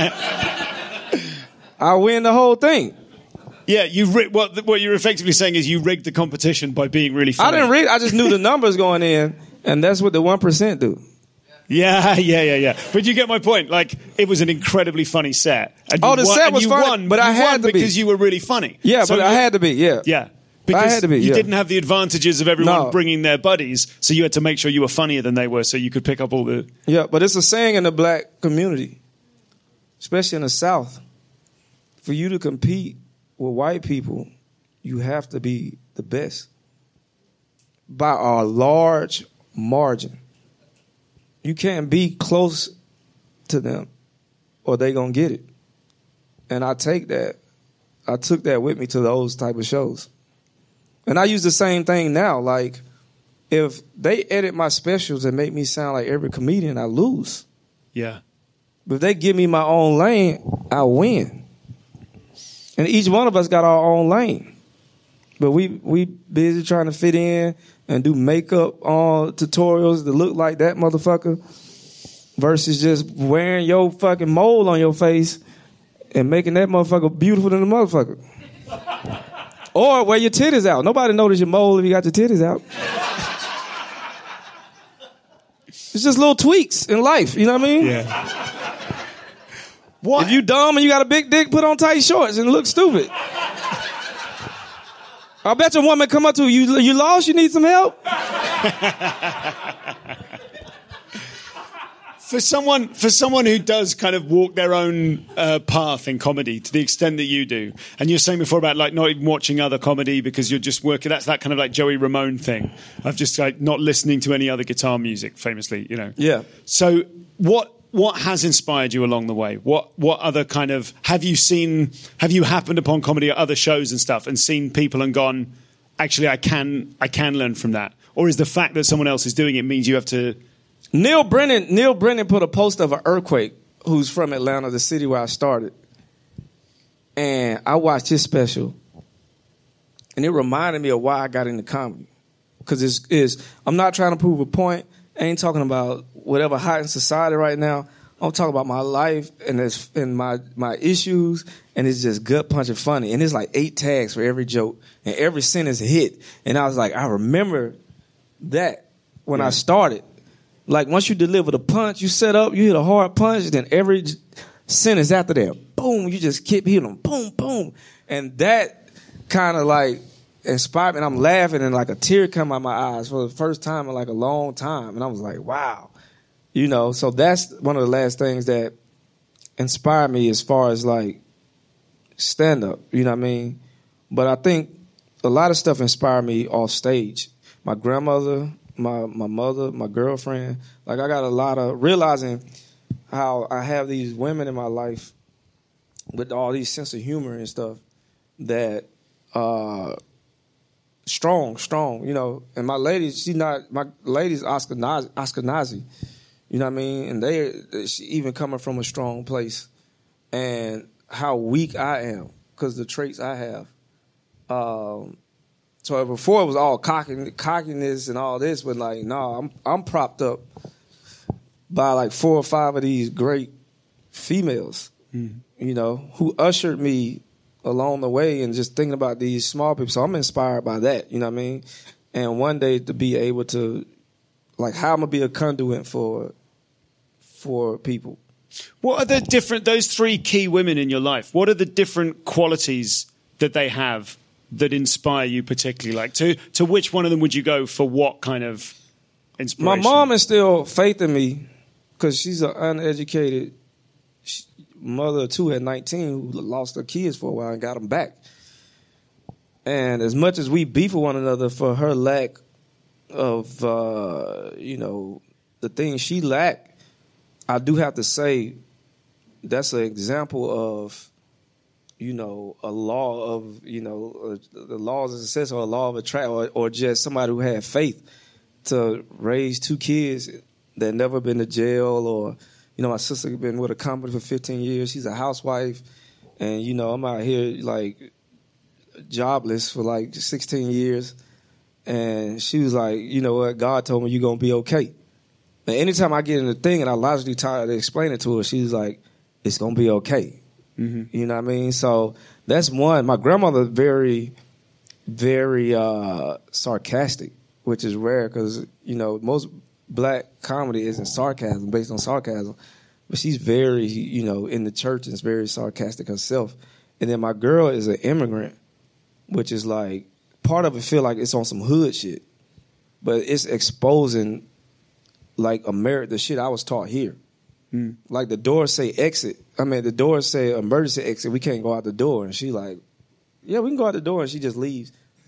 I win the whole thing. Yeah, you rig- what what you're effectively saying is you rigged the competition by being really funny. I didn't rig. I just knew the numbers going in, and that's what the one percent do. Yeah, yeah, yeah, yeah. But you get my point. Like, it was an incredibly funny set. And oh, the won, set was you funny, won, but I you had won to be because you were really funny. Yeah, so but I had to be. Yeah, yeah. Because I had to be, you yeah. didn't have the advantages of everyone No. bringing their buddies, so you had to make sure you were funnier than they were, so you could pick up all the. Yeah, but it's a saying in the black community, especially in the South, for you to compete with white people, you have to be the best. by a large margin. You can't be close to them or they gonna get it. And I take that, I took that with me to those type of shows. And I use the same thing now. Like, if they edit my specials and make me sound like every comedian, I lose. Yeah. But if they give me my own lane, I win. And each one of us got our own lane. But we we busy trying to fit in and do makeup on tutorials that look like that motherfucker versus just wearing your fucking mold on your face and making that motherfucker beautiful than the motherfucker. Or wear your titties out. Nobody notice your mole if you got your titties out. It's just little tweaks in life, you know what I mean? Yeah. What? If you dumb and you got a big dick, put on tight shorts and look stupid. I bet your woman come up to you, you, you lost, you need some help? For someone, for someone who does kind of walk their own uh, path in comedy to the extent that you do, and you're saying before about like not even watching other comedy because you're just working, that's that kind of like Joey Ramone thing of just like not listening to any other guitar music, famously, you know. Yeah. So what what has inspired you along the way? What what other kind of, have you seen, have you happened upon comedy at other shows and stuff and seen people and gone, actually I can I can learn from that? Or is the fact that someone else is doing it means you have to... Neil Brennan, Neil Brennan put a post of an Earthquake, who's from Atlanta, the city where I started. And I watched his special. And it reminded me of why I got into comedy. Because it's, it's, I'm not trying to prove a point. I ain't talking about whatever hot in society right now. I'm talking about my life and, it's, and my, my issues. And it's just gut punching funny. And it's like eight tags for every joke. And every sentence hit. And I was like, I remember that when yeah. I started. Like, once you deliver the punch, you set up, you hit a hard punch, then every sentence after that, boom, you just keep hitting them, boom, boom. And that kind of, like, inspired me. And I'm laughing, and, like, a tear come out my eyes for the first time in, like, a long time. And I was like, wow. You know, so that's one of the last things that inspired me as far as, like, stand-up, you know what I mean? But I think a lot of stuff inspired me off stage. My grandmother... My my mother, my girlfriend, like I got a lot of realizing how I have these women in my life with all these sense of humor and stuff that uh strong, strong, you know. And my lady, she not my lady's Ashkenazi, Ashkenazi, you know what I mean? And they she even coming from a strong place, and how weak I am because the traits I have. Um. So before it was all cocky, cockiness and all this, but like, no, nah, I'm I'm propped up by like four or five of these great females, mm-hmm. you know, who ushered me along the way and just thinking about these small people. So I'm inspired by that, you know what I mean? And one day to be able to, like, how I'm gonna be a conduit for for people. What are the different, those three key women in your life, what are the different qualities that they have that inspire you particularly? Like, to to which one of them would you go for what kind of inspiration? My mom instilled faith in me because she's an uneducated mother of two at nineteen who lost her kids for a while and got them back. And as much as we beef with one another for her lack of, uh, you know, the things she lacked, I do have to say that's an example of, you know, a law of, you know, uh, the laws of success or a law of attraction, or, or just somebody who had faith to raise two kids that never been to jail. Or, you know, my sister been with a company for fifteen years. She's a housewife. And, you know, I'm out here, like, jobless for, like, sixteen years. And she was like, you know what, God told me you're going to be okay. And anytime I get in the thing and I logically try to explain it to her, she's like, it's going to be okay. Mm-hmm. You know what I mean? So that's one. My grandmother very, very uh, sarcastic, which is rare because, you know, most black comedy isn't sarcasm, based on sarcasm. But she's very, you know, in the church and is very sarcastic herself. And then my girl is an immigrant, which is like, part of it feel like it's on some hood shit. But it's exposing, like, Ameri- the shit I was taught here. Mm. Like, the doors say exit. I mean, the doors say emergency exit. We can't go out the door. And she like, yeah, we can go out the door. And she just leaves.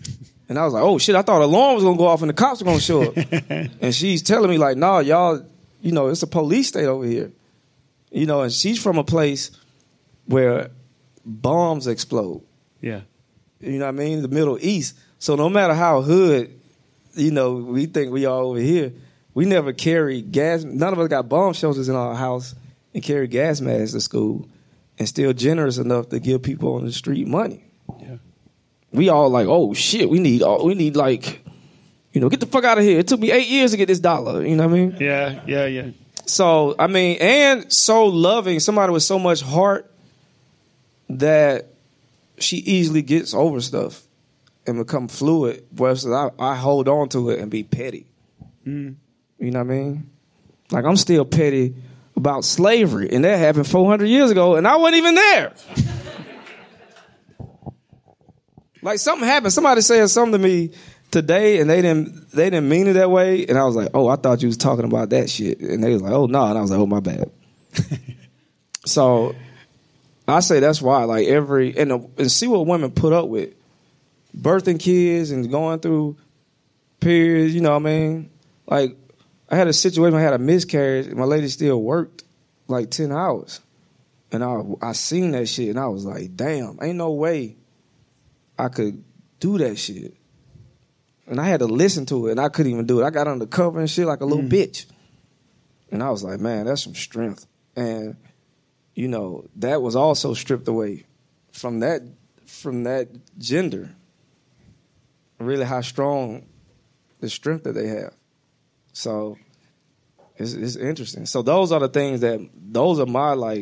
And I was like, oh, shit, I thought an alarm was going to go off and the cops were going to show up. And she's telling me, like, nah, y'all, you know, it's a police state over here. You know, and she's from a place where bombs explode. Yeah. You know what I mean? The Middle East. So no matter how hood, you know, we think we are over here, we never carry gas. None of us got bomb shelters in our house and carry gas masks to school and still generous enough to give people on the street money. Yeah. We all like, oh, shit, we need, we need like, you know, get the fuck out of here. It took me eight years to get this dollar. You know what I mean? Yeah, yeah, yeah. So, I mean, and so loving, somebody with so much heart that she easily gets over stuff and become fluid, whereas I, I hold on to it and be petty. Mm. You know what I mean? Like, I'm still petty about slavery, and that happened four hundred years ago, and I wasn't even there. Like, something happened. Somebody said something to me today, and they didn't they didn't mean it that way, and I was like, oh, I thought you was talking about that shit. And they was like, oh, no. And I was like, oh, my bad. So I say that's why, like, every, and, and see what women put up with. Birthing kids and going through periods, you know what I mean? Like, I had a situation, I had a miscarriage, and my lady still worked like ten hours. And I, I seen that shit, and I was like, damn, ain't no way I could do that shit. And I had to listen to it, and I couldn't even do it. I got under cover and shit like a little mm. bitch. And I was like, man, that's some strength. And, you know, that was also stripped away from that from that gender. Really how strong the strength that they have. So it's, it's interesting. So those are the things that, those are my, like,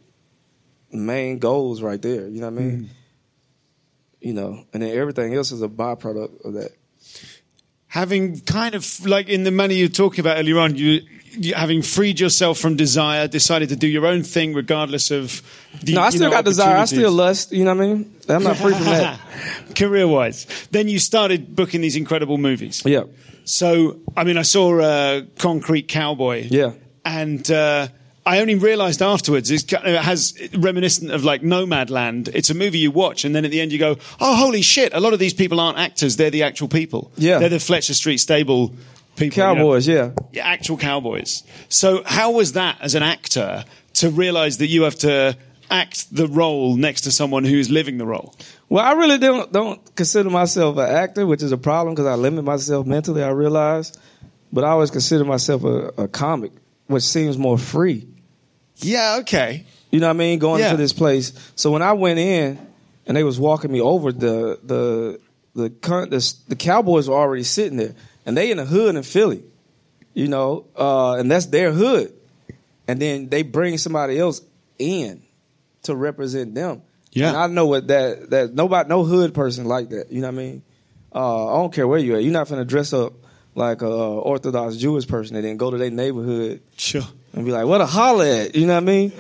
main goals right there. You know what I mean? Mm. You know, and then everything else is a byproduct of that. Having kind of, like in the manner you were talking about earlier on, you, you having freed yourself from desire, decided to do your own thing regardless of the, no, I still you know, got desire. I still lust. You know what I mean? I'm not free from that. Career-wise. Then you started booking these incredible movies. Yeah. So, I mean, I saw uh, Concrete Cowboy. Yeah. And uh, I only realised afterwards it has reminiscent of like Nomadland. It's a movie you watch, and then at the end you go, "Oh, holy shit! A lot of these people aren't actors; they're the actual people. Yeah, they're the Fletcher Street Stable people, cowboys. You know? Yeah, yeah, actual cowboys." So, how was that as an actor to realise that you have to act the role next to someone who's living the role? Well, I really don't don't consider myself an actor, which is a problem because I limit myself mentally. I realize, but I always consider myself a, a comic, which seems more free. Yeah, okay. You know what I mean? Going yeah. to this place. So when I went in and they was walking me over, the the the the, the Cowboys were already sitting there, and they in the hood in Philly, you know, uh, and that's their hood. And then they bring somebody else in to represent them. Yeah, and I know what that that nobody, no hood person like that. You know what I mean? Uh, I don't care where you at. You're not finna dress up like a Orthodox Jewish person and then go to their neighborhood. Sure. And be like, what a holler at, you know what I mean?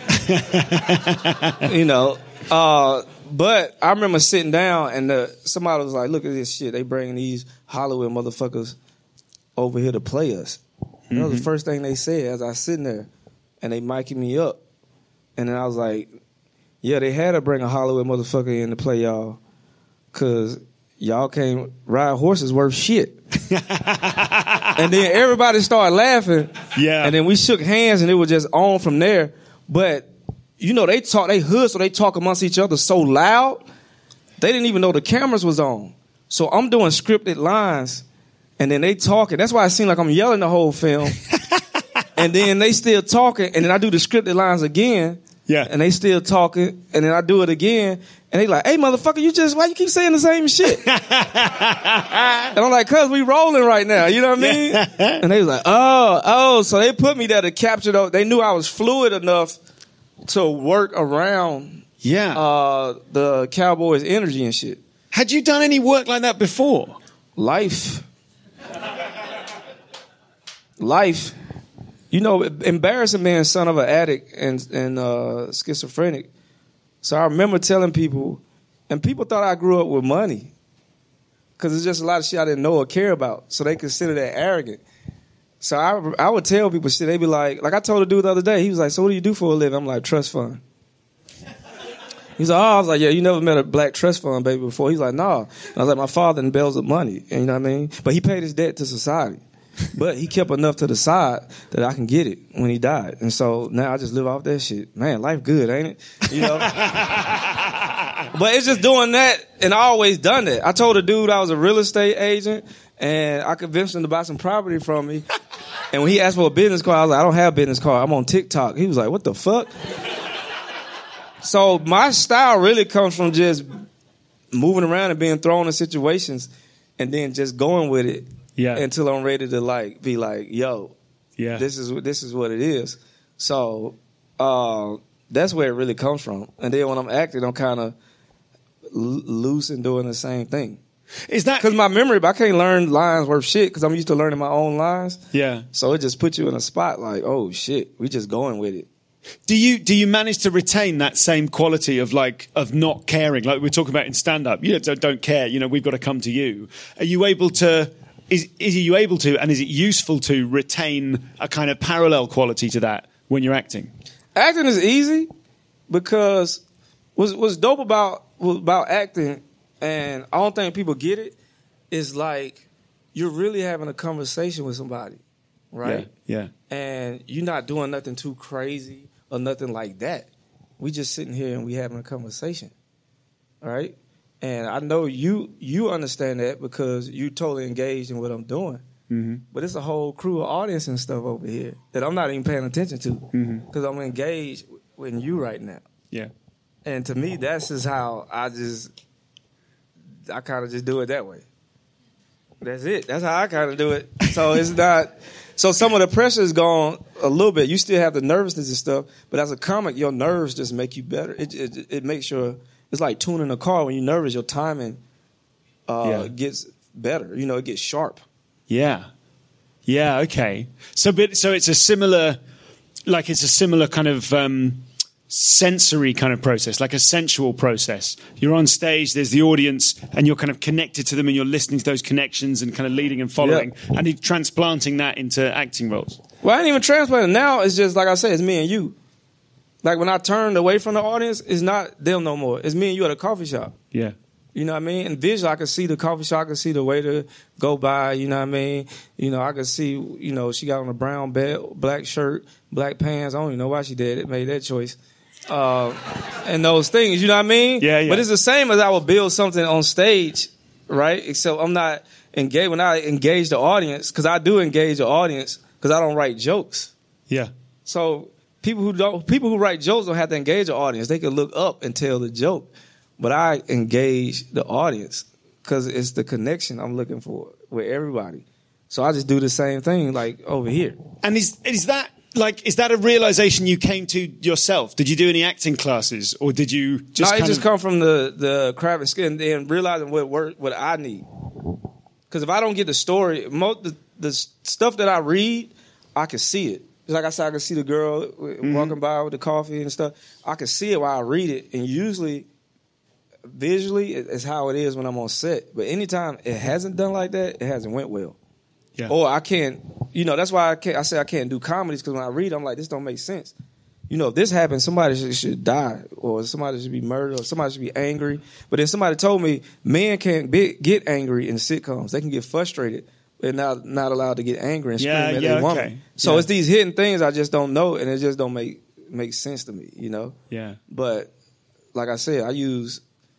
You know, uh, but I remember sitting down and the, somebody was like, look at this shit. They bringing these Hollywood motherfuckers over here to play us. Mm-hmm. That was the first thing they said as I was sitting there, and they miking me up. And then I was like, yeah, they had to bring a Hollywood motherfucker in to play y'all because y'all can't ride horses worth shit. And then everybody started laughing. Yeah. And then we shook hands and it was just on from there. But, you know, they talk, they hood, so they talk amongst each other so loud, they didn't even know the cameras was on. So I'm doing scripted lines and then they talking. That's why it seemed like I'm yelling the whole film. And then they still talking and then I do the scripted lines again. Yeah. And they still talking, and then I do it again, and they like, hey, motherfucker, you just, why you keep saying the same shit? And I'm like, cuz we rolling right now, you know what I mean? And they was like, oh, oh, so they put me there to capture those. They knew I was fluid enough to work around yeah. uh, the Cowboys' energy and shit. Had you done any work like that before? Life. Life. You know, embarrassing being son of an addict and, and uh, schizophrenic. So I remember telling people, and people thought I grew up with money because it's just a lot of shit I didn't know or care about. So they consider that arrogant. So I, I would tell people shit. They'd be like, like I told a dude the other day, he was like, so what do you do for a living? I'm like, trust fund. He's He's like, oh, I was like, yeah, you never met a black trust fund baby before. He's like, no. And I was like, my father embezzled money. You know what I mean? But he paid his debt to society. But he kept enough to the side that I can get it when he died. And so now I just live off that shit. Man, life good, ain't it? You know? But it's just doing that, and I always done that. I told a dude I was a real estate agent, and I convinced him to buy some property from me. And when he asked for a business card, I was like, I don't have a business card. I'm on TikTok. He was like, what the fuck? So my style really comes from just moving around and being thrown in situations and then just going with it yeah. until I'm ready to like be like, yo, yeah. this is this is what it is. So uh, that's where it really comes from. And then when I'm acting, I'm kind of l- loose and doing the same thing. Is that because my memory? I can't learn lines worth shit because I'm used to learning my own lines. Yeah. So it just puts you in a spot like, oh shit, we just going with it. Do you do you manage to retain that same quality of like of not caring, like we're talking about in stand up? You know, don't, don't care. You know, we've got to come to you. Are you able to? Is is you able to? And is it useful to retain a kind of parallel quality to that when you're acting? Acting is easy because what's what's dope about about acting, and I don't think people get it, is like you're really having a conversation with somebody, right? Yeah. yeah. And you're not doing nothing too crazy or nothing like that. We just sitting here and we having a conversation, all right? And I know you you understand that because you totally engaged in what I'm doing. Mm-hmm. But it's a whole crew of audience and stuff over here that I'm not even paying attention to because mm-hmm. I'm engaged with you right now. Yeah. And to me, that's just how I just, I kind of just do it that way. That's it. That's how I kind of do it. So it's not, so some of the pressure is gone a little bit. You still have the nervousness and stuff, but as a comic, your nerves just make you better. It it, it makes your, it's like tuning a car. When you're nervous, your timing uh, yeah. gets better. You know, it gets sharp. Yeah. Yeah, okay. So but so it's a similar, like it's a similar kind of um, sensory kind of process, like a sensual process. You're on stage, there's the audience, and you're kind of connected to them and you're listening to those connections and kind of leading and following, yeah. and you're transplanting that into acting roles. Well, I ain't even transplanting. Now it's just, like I said, it's me and you. Like when I turned away from the audience, it's not them no more. It's me and you at a coffee shop. Yeah. You know what I mean? And visually, I could see the coffee shop. I could see the waiter go by. You know what I mean? You know, I could see, you know, she got on a brown belt, black shirt, black pants. I don't even know why she did it, made that choice. Uh, and those things, you know what I mean? Yeah, yeah. But it's the same as I would build something on stage, right? Except I'm not engaged. When I engage the audience, because I do engage the audience, because I don't write jokes. Yeah. So people who don't, people who write jokes don't have to engage the audience. They can look up and tell the joke. But I engage the audience because it's the connection I'm looking for with everybody. So I just do the same thing like over here. And is is that like is that a realization you came to yourself? Did you do any acting classes, or did you just? No, it kind just of... come from the the craft and skin and realizing what work what I need. Because if I don't get the story, most the, the stuff that I read, I can see it. Like I said, I can see the girl mm-hmm. walking by with the coffee and stuff. I can see it while I read it, and usually. Visually, it's how it is when I'm on set. But anytime it hasn't done like that, it hasn't went well. Yeah. Or I can't, you know, that's why I can't. I say I can't do comedies because when I read, I'm like, this don't make sense. You know, if this happens, somebody should, should die, or somebody should be murdered, or somebody should be angry. But then somebody told me men can't be, get angry in sitcoms. They can get frustrated. They're not not allowed to get angry and scream yeah, at yeah, their okay. woman. So yeah. it's these hidden things I just don't know, and it just don't make make sense to me. You know. Yeah. But like I said, I use.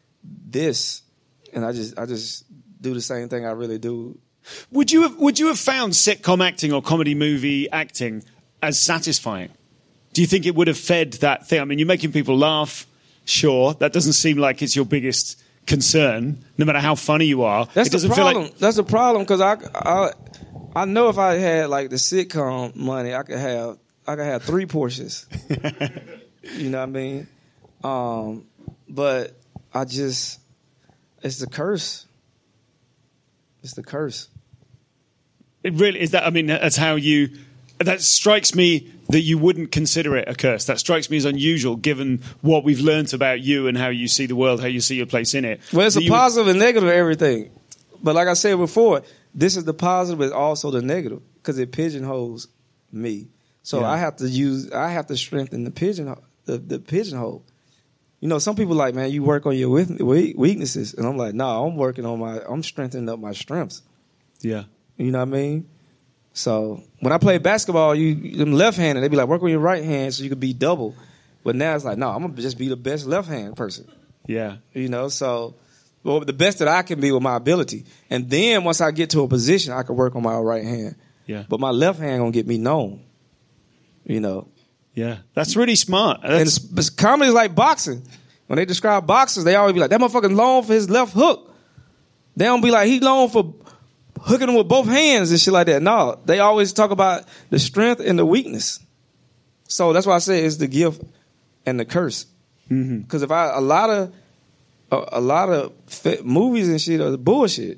This, and I just I just do the same thing I really do. Would you have Would you have found sitcom acting or comedy movie acting as satisfying? Do you think it would have fed that thing? I mean, you're making people laugh. Sure, that doesn't seem like it's your biggest concern. No matter how funny you are, that's it doesn't the problem. Feel like... That's the problem because I, I I know if I had like the sitcom money, I could have I could have three Porsches. You know what I mean? Um, but. I just, it's the curse. It's the curse. It really is that. I mean, that's how you. That strikes me that you wouldn't consider it a curse. That strikes me as unusual, given what we've learnt about you and how you see the world, how you see your place in it. Well, it's that a positive would... and negative of everything. But like I said before, this is the positive, but also the negative because it pigeonholes me. So yeah. I have to use. I have to strengthen the pigeon, the, the pigeonhole. You know, some people like, man, you work on your weaknesses. And I'm like, no, nah, I'm working on my, I'm strengthening up my strengths. Yeah. You know what I mean? So when I play basketball, you them left-handed, they be like, work on your right hand so you could be double. But now it's like, no, I'm going to just be the best left-hand person. Yeah. You know, so well, the best that I can be with my ability. And then once I get to a position, I can work on my right hand. Yeah. But my left hand going to get me known. You know. Yeah. That's really smart. That's... And it's, it's comedy is like boxing. When they describe boxers, they always be like, that motherfucker's long for his left hook. They don't be like, he long for hooking him with both hands and shit like that. No, they always talk about the strength and the weakness. So that's why I say it's the gift and the curse. Because mm-hmm. if I, a lot of, a, a lot of fit movies and shit are bullshit.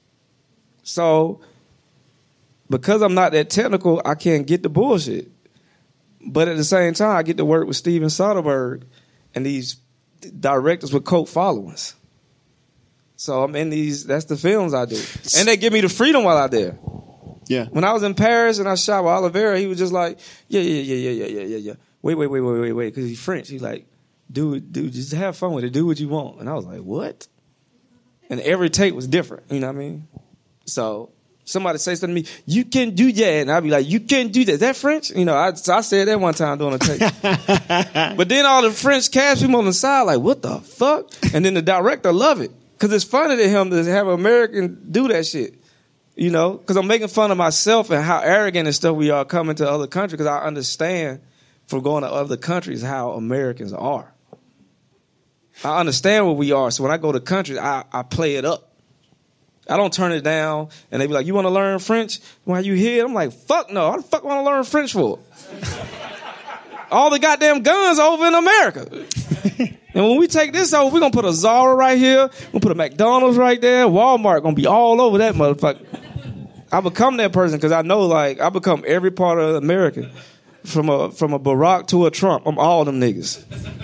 So because I'm not that technical, I can't get the bullshit. But at the same time, I get to work with Steven Soderbergh and these directors with cult followings. So I'm in these, that's the films I do. And they give me the freedom while I'm there. Yeah. When I was in Paris and I shot with Oliveira, he was just like, yeah, yeah, yeah, yeah, yeah, yeah, yeah. Wait, wait, wait, wait, wait, wait, because he's French. He's like, dude, dude, just have fun with it. Do what you want. And I was like, what? And every take was different. You know what I mean? So somebody say something to me, you can do that. And I'd be like, you can't do that. Is that French? You know, I, so I said that one time during a take. But then all the French cast people on the side like, what the fuck? And then the director love it. Because it's funny to him to have an American do that shit. You know, because I'm making fun of myself and how arrogant and stuff we are coming to other countries, because I understand from going to other countries how Americans are. I understand what we are. So when I go to countries, I, I play it up. I don't turn it down. And they be like, you want to learn French while you here? I'm like, fuck no. What the fuck want to learn French for? All the goddamn guns are over in America. And when we take this over, we're going to put a Zara right here. We're going to put a McDonald's right there. Walmart going to be all over that motherfucker. I become that person because I know, like, I become every part of America. From a from a Barack to a Trump. I'm all them niggas.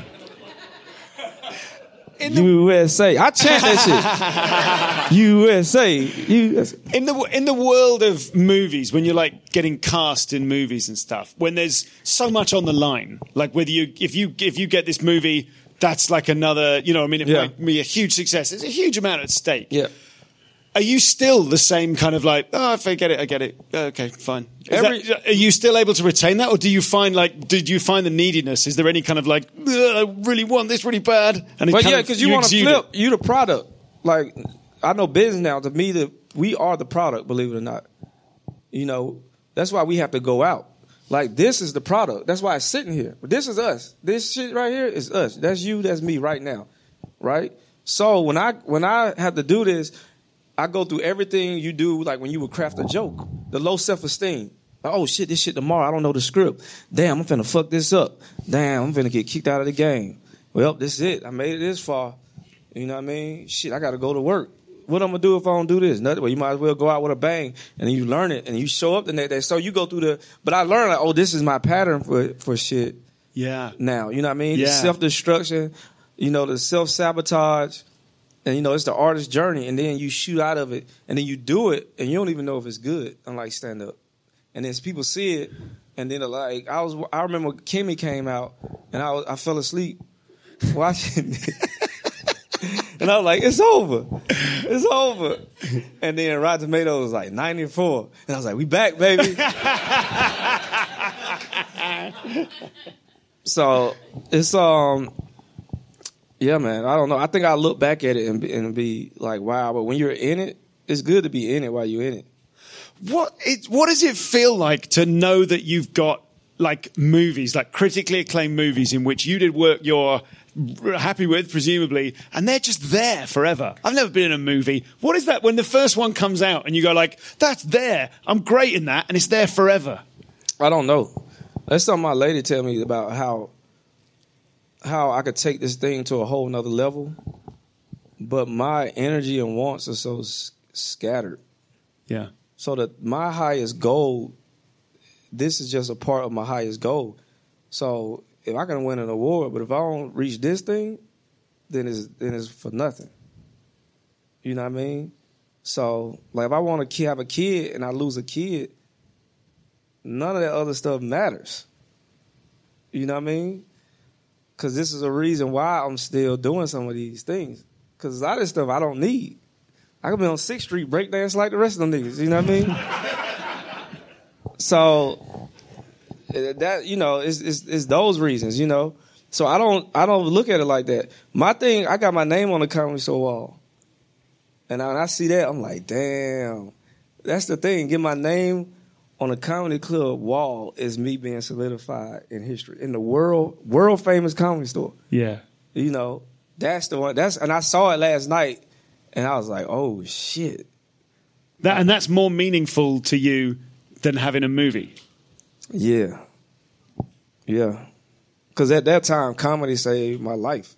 In the U S A. I chant that shit. U S A. U S A. In the in the world of movies, when you're like getting cast in movies and stuff, when there's so much on the line, like whether you if you if you get this movie, that's like another, you know, I mean, it yeah. might be a huge success. There's a huge amount at stake. Yeah. Are you still the same kind of like, oh, if I get it, I get it. Okay, fine. Every, that, are you still able to retain that? Or do you find like, did you find the neediness? Is there any kind of like, I really want this really bad? And but yeah, because you, you want to flip, it. You the product. Like, I know business now, to me, the, we are the product, believe it or not. You know, that's why we have to go out. Like, this is the product. That's why it's sitting here. But this is us. This shit right here is us. That's you, that's me right now. Right? So when I when I have to do this, I go through everything you do, like when you would craft a joke. The low self-esteem. Like, oh, shit, this shit tomorrow. I don't know the script. Damn, I'm finna fuck this up. Damn, I'm finna get kicked out of the game. Well, this is it. I made it this far. You know what I mean? Shit, I got to go to work. What I'm going to do if I don't do this? Nothing. Well, you might as well go out with a bang. And then you learn it. And you show up the next day. So you go through the... But I learned, like, oh, this is my pattern for, for shit. Yeah. Now, you know what I mean? Yeah. The self-destruction, you know, the self-sabotage. And, you know, it's the artist's journey. And then you shoot out of it. And then you do it. And you don't even know if it's good, unlike stand-up. And then people see it. And then, like, I was, I remember Kimmy came out. And I, was, I fell asleep watching it. And I was like, it's over. It's over. And then Rotten Tomatoes was like ninety-four. And I was like, we back, baby. So, it's, um... yeah, man. I don't know. I think I look back at it and be, and be like, wow. But when you're in it, it's good to be in it while you're in it. What it, what does it feel like to know that you've got like movies, like critically acclaimed movies in which you did work you're happy with, presumably, and they're just there forever? I've never been in a movie. What is that when the first one comes out and you go like, that's there. I'm great in that, and it's there forever? I don't know. That's something my lady tell me about how... how I could take this thing to a whole nother level, but my energy and wants are so s- scattered. Yeah. So that my highest goal, this is just a part of my highest goal. So if I can win an award, but if I don't reach this thing, then it's, then it's for nothing. You know what I mean? So, like, if I want to have a kid and I lose a kid, none of that other stuff matters. You know what I mean? because this is a reason why I'm still doing some of these things. Because a lot of this stuff I don't need. I could be on sixth Street breakdance like the rest of them niggas. You know what I mean? So that, you know, it's, it's, it's those reasons, you know. So I don't I don't look at it like that. My thing, I got my name on the Comedy Store wall. And when I see that, I'm like, damn. That's the thing. Get my name on a comedy club wall is me being solidified in history. In the world, world famous Comedy Store. Yeah. You know, that's the one. That's and I saw it last night, and I was like, oh, shit. That And that's more meaningful to you than having a movie. Yeah. Yeah. Because at that time, comedy saved my life.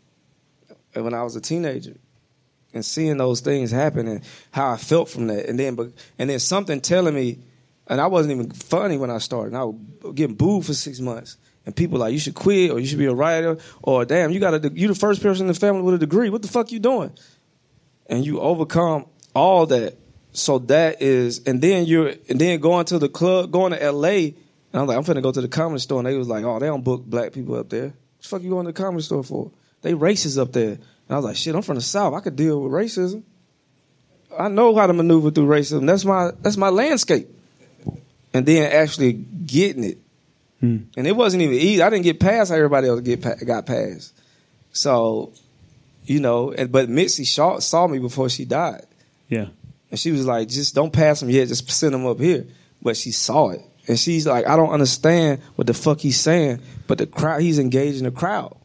And when I was a teenager. And seeing those things happen and how I felt from that. And then but and then something telling me, and I wasn't even funny when I started. And I was getting booed for six months. And people like, you should quit, or you should be a writer, or damn, you got a, you the first person in the family with a degree. What the fuck you doing? And you overcome all that. So that is, and then you're, and then going to the club, going to L A, and I'm like, I'm finna go to the Comedy Store, and they was like, oh, they don't book black people up there. What the fuck you going to the Comedy Store for? They racist up there. And I was like, shit, I'm from the South. I could deal with racism. I know how to maneuver through racism. That's my that's my landscape. And then actually getting it. Hmm. And it wasn't even easy. I didn't get past how everybody else get got past. So, you know, and, but Mitzi saw, saw me before she died. Yeah. And she was like, just don't pass him yet. Just send him up here. But she saw it. And she's like, I don't understand what the fuck he's saying. But the crowd, he's engaging the crowd.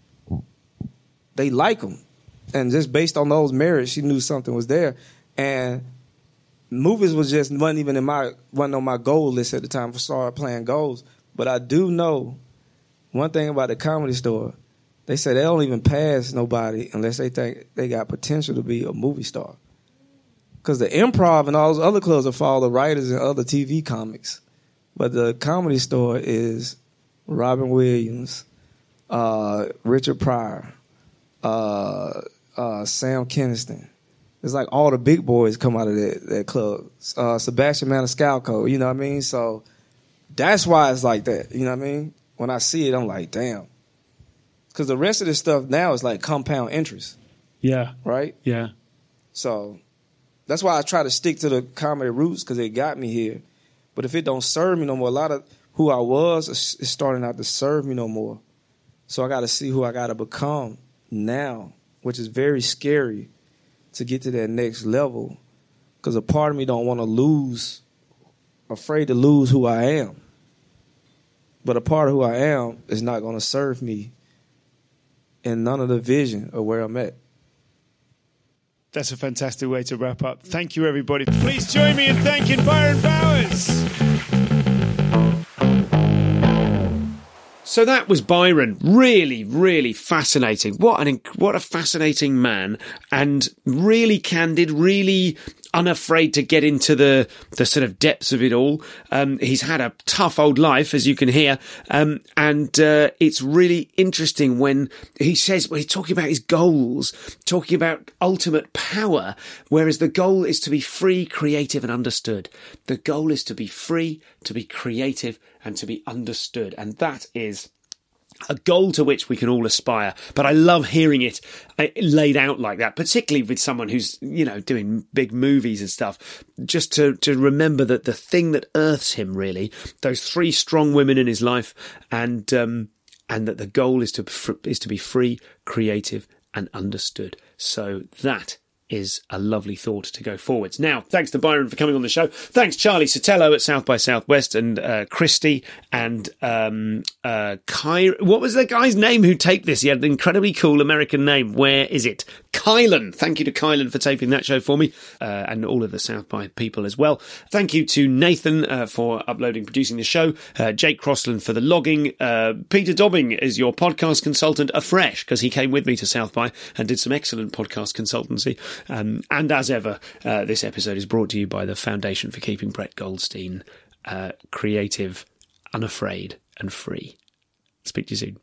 They like him. And just based on those merits, she knew something was there. And movies was just wasn't even in my wasn't on my goal list at the time for start playing goals. But I do know one thing about the Comedy Store. They say they don't even pass nobody unless they think they got potential to be a movie star. Because the Improv and all those other clubs will follow the writers and other T V comics. But the Comedy Store is Robin Williams, uh, Richard Pryor, uh, uh, Sam Kinison. It's like all the big boys come out of that, that club. Uh, Sebastian Maniscalco, you know what I mean? So that's why it's like that, you know what I mean? When I see it, I'm like, damn. Because the rest of this stuff now is like compound interest. Yeah. Right? Yeah. So that's why I try to stick to the comedy roots, because it got me here. But if it don't serve me no more, a lot of who I was is starting not to serve me no more. So I got to see who I got to become now, which is very scary to get to that next level, because a part of me don't want to lose, afraid to lose who I am. But a part of who I am is not going to serve me in none of the vision of where I'm at. That's a fantastic way to wrap up. Thank you, everybody. Please join me in thanking Byron Bowers. So that was Byron. Really, really fascinating. What an what a fascinating man, and really candid, really unafraid to get into the the sort of depths of it all. Um, he's had a tough old life, as you can hear, um, and uh, it's really interesting when he says, when he's talking about his goals, talking about ultimate power, whereas the goal is to be free, creative, and understood. The goal is to be free, to be creative, and to be understood, and that is a goal to which we can all aspire. But I love hearing it laid out like that, particularly with someone who's, you know, doing big movies and stuff, just to, to remember that the thing that earths him, really, those three strong women in his life, and um, and that the goal is to is to be free, creative, and understood. So that is a lovely thought to go forwards. Now, thanks to Byron for coming on the show. Thanks Charlie Sotelo at South by Southwest, and uh, Christy and um, uh, Ky- what was the guy's name who taped this? He had an incredibly cool American name. Where is it? Kylan. Thank you to Kylan for taping that show for me, uh, and all of the South by people as well. Thank you to Nathan uh, for uploading, producing the show, uh, Jake Crossland for the logging, uh, Peter Dobbing is your podcast consultant afresh, because he came with me to South by and did some excellent podcast consultancy. Um, and as ever, uh, this episode is brought to you by the Foundation for Keeping Brett Goldstein uh, creative, unafraid, and free. Speak to you soon.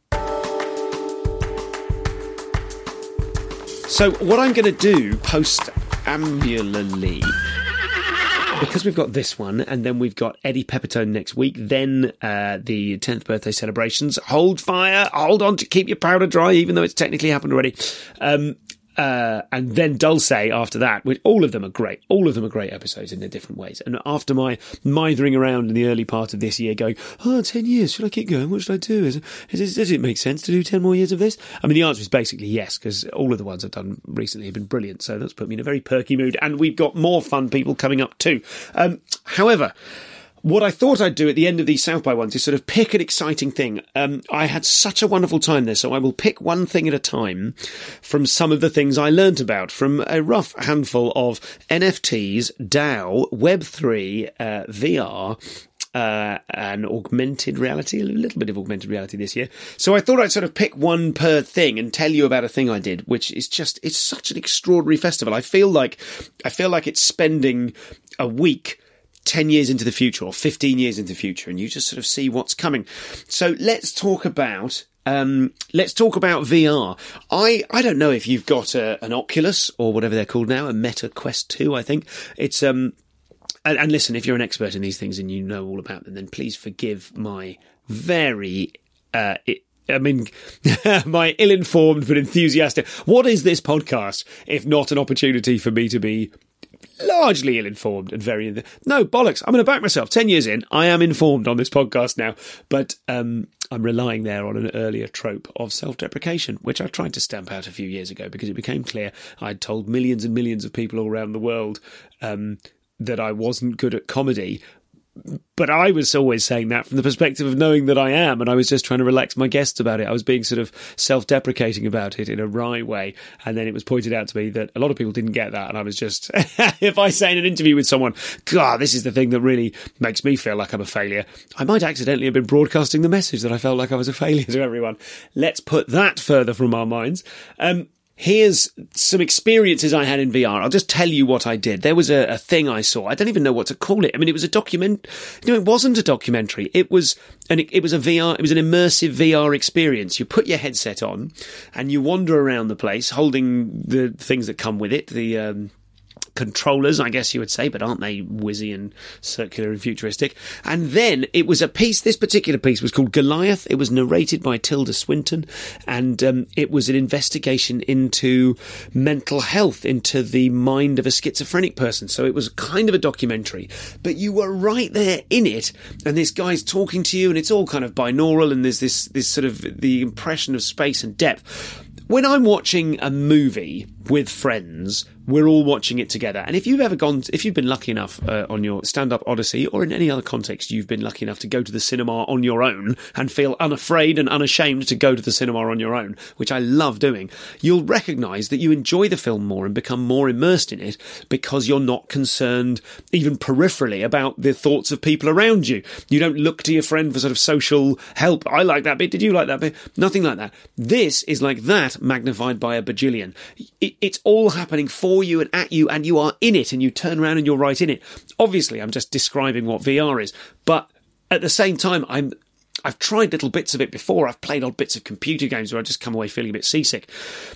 So what I'm going to do post-ambulally because we've got this one, and then we've got Eddie Pepitone next week, then uh, the tenth birthday celebrations. Hold fire, hold on to keep your powder dry, even though it's technically happened already. Um, Uh, and then Dulce after that, which all of them are great. All of them are great episodes in their different ways. And after my mithering around in the early part of this year going, oh, ten years, should I keep going? What should I do? Is, is, does it make sense to do ten more years of this? I mean, the answer is basically yes, because all of the ones I've done recently have been brilliant. So that's put me in a very perky mood. And we've got more fun people coming up too. Um, however... What I thought I'd do at the end of these South by ones is sort of pick an exciting thing. Um, I had such a wonderful time there, so I will pick one thing at a time from some of the things I learnt about, from a rough handful of N F Ts, DAO, Web three, uh, V R, uh, and augmented reality, a little bit of augmented reality this year. So I thought I'd sort of pick one per thing and tell you about a thing I did, which is just, it's such an extraordinary festival. I feel like, I feel like it's spending a week ten years into the future or fifteen years into the future, and you just sort of see what's coming. So let's talk about um, let's talk about V R. I, I don't know if you've got a, an Oculus or whatever they're called now, a Meta Quest two, I think. It's um, and, and listen, if you're an expert in these things and you know all about them, then please forgive my very uh, it, I mean, my ill-informed but enthusiastic. What is this podcast if not an opportunity for me to be largely ill-informed and very... No, bollocks. I'm going to back myself. Ten years in, I am informed on this podcast now. But um, I'm relying there on an earlier trope of self-deprecation, which I tried to stamp out a few years ago because it became clear I'd told millions and millions of people all around the world um, that I wasn't good at comedy. But I was always saying that from the perspective of knowing that I am, and I was just trying to relax my guests about it. I was being sort of self-deprecating about it in a wry way, and then it was pointed out to me that a lot of people didn't get that, and I was just, if I say in an interview with someone, God, this is the thing that really makes me feel like I'm a failure, I might accidentally have been broadcasting the message that I felt like I was a failure to everyone. Let's put that further from our minds. Um, Here's some experiences I had in V R. I'll just tell you what I did. There was a, a thing I saw. I don't even know what to call it. I mean, it was a document. No, it wasn't a documentary. It was an, it was a V R. It was an immersive V R experience. You put your headset on and you wander around the place holding the things that come with it. The, um, controllers, I guess you would say, but aren't they whizzy and circular and futuristic? And then it was a piece, this particular piece was called Goliath. It was narrated by Tilda Swinton, and um, it was an investigation into mental health, into the mind of a schizophrenic person. So it was kind of a documentary, but you were right there in it, and this guy's talking to you, and it's all kind of binaural, and there's this, this sort of the impression of space and depth. When I'm watching a movie with friends, we're all watching it together. And if you've ever gone, if you've been lucky enough uh, on your stand-up Odyssey or in any other context, you've been lucky enough to go to the cinema on your own and feel unafraid and unashamed to go to the cinema on your own, which I love doing, you'll recognise that you enjoy the film more and become more immersed in it because you're not concerned, even peripherally, about the thoughts of people around you. You don't look to your friend for sort of social help. I like that bit. Did you like that bit? Nothing like that. This is like that magnified by a bajillion. It, it's all happening for you and at you, and you are in it, and you turn around and you're right in it. Obviously, I'm just describing what V R is, but at the same time, I'm I've tried little bits of it before. I've played odd bits of computer games where I just come away feeling a bit seasick.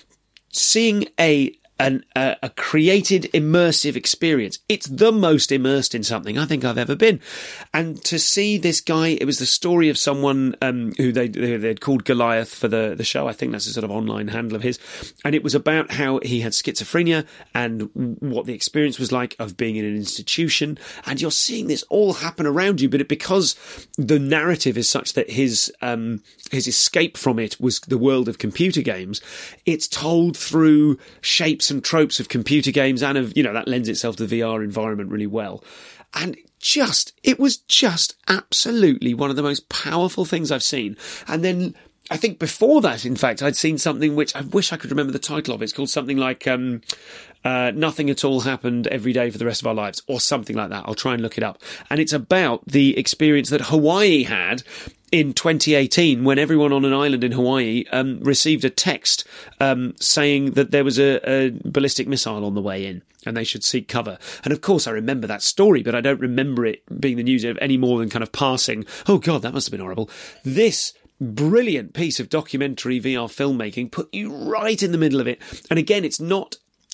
Seeing a An, uh, a created immersive experience. It's the most immersed in something I think I've ever been. And to see this guy, it was the story of someone um, who they, they'd called Goliath for the, the show. I think that's a sort of online handle of his. And it was about how he had schizophrenia and what the experience was like of being in an institution. And you're seeing this all happen around you, but it, because the narrative is such that his um, his escape from it was the world of computer games, it's told through shapes and tropes of computer games, and of, you know, that lends itself to the V R environment really well. And just, it was just absolutely one of the most powerful things I've seen. And then I think before that, in fact, I'd seen something which I wish I could remember the title of. It's called something like um, uh, Nothing at All Happened Every Day for the Rest of Our Lives, or something like that. I'll try and look it up. And it's about the experience that Hawaii had in twenty eighteen, when everyone on an island in Hawaii um, received a text um, saying that there was a, a ballistic missile on the way in and they should seek cover. And of course I remember that story, but I don't remember it being the news any more than kind of passing, oh God, that must have been horrible. This brilliant piece of documentary V R filmmaking put you right in the middle of it. And again, it's not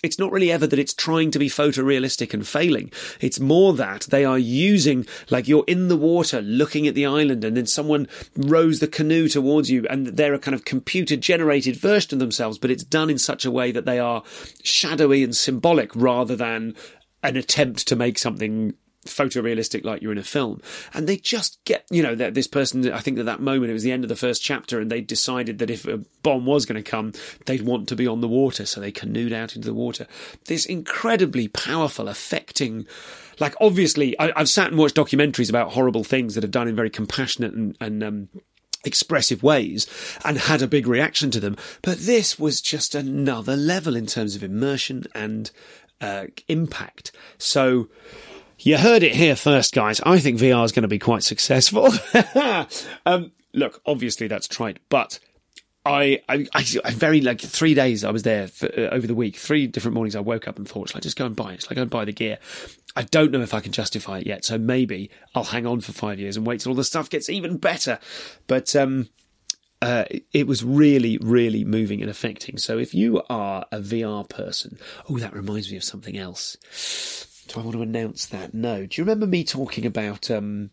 it's not really ever that it's trying to be photorealistic and failing. It's more that they are using, like you're in the water looking at the island and then someone rows the canoe towards you and they're a kind of computer generated version of themselves, but it's done in such a way that they are shadowy and symbolic rather than an attempt to make something photorealistic like you're in a film. And they just get, you know, that this person, I think at that moment it was the end of the first chapter, and they decided that if a bomb was going to come, they'd want to be on the water, so they canoed out into the water. This incredibly powerful, affecting, like obviously I, I've sat and watched documentaries about horrible things that have done in very compassionate and, and um expressive ways and had a big reaction to them, but this was just another level in terms of immersion and uh, impact. So you heard it here first, guys. I think V R is going to be quite successful. um, look, obviously that's trite, but I, I, I, I very, like, three days I was there for, uh, over the week. Three different mornings I woke up and thought, shall I just go and buy it? Shall I go and buy the gear? I don't know if I can justify it yet, so maybe I'll hang on for five years and wait till all the stuff gets even better. But um, uh, it was really, really moving and affecting. So if you are a V R person, oh, that reminds me of something else. Do I want to announce that? No. Do you remember me talking about... Um,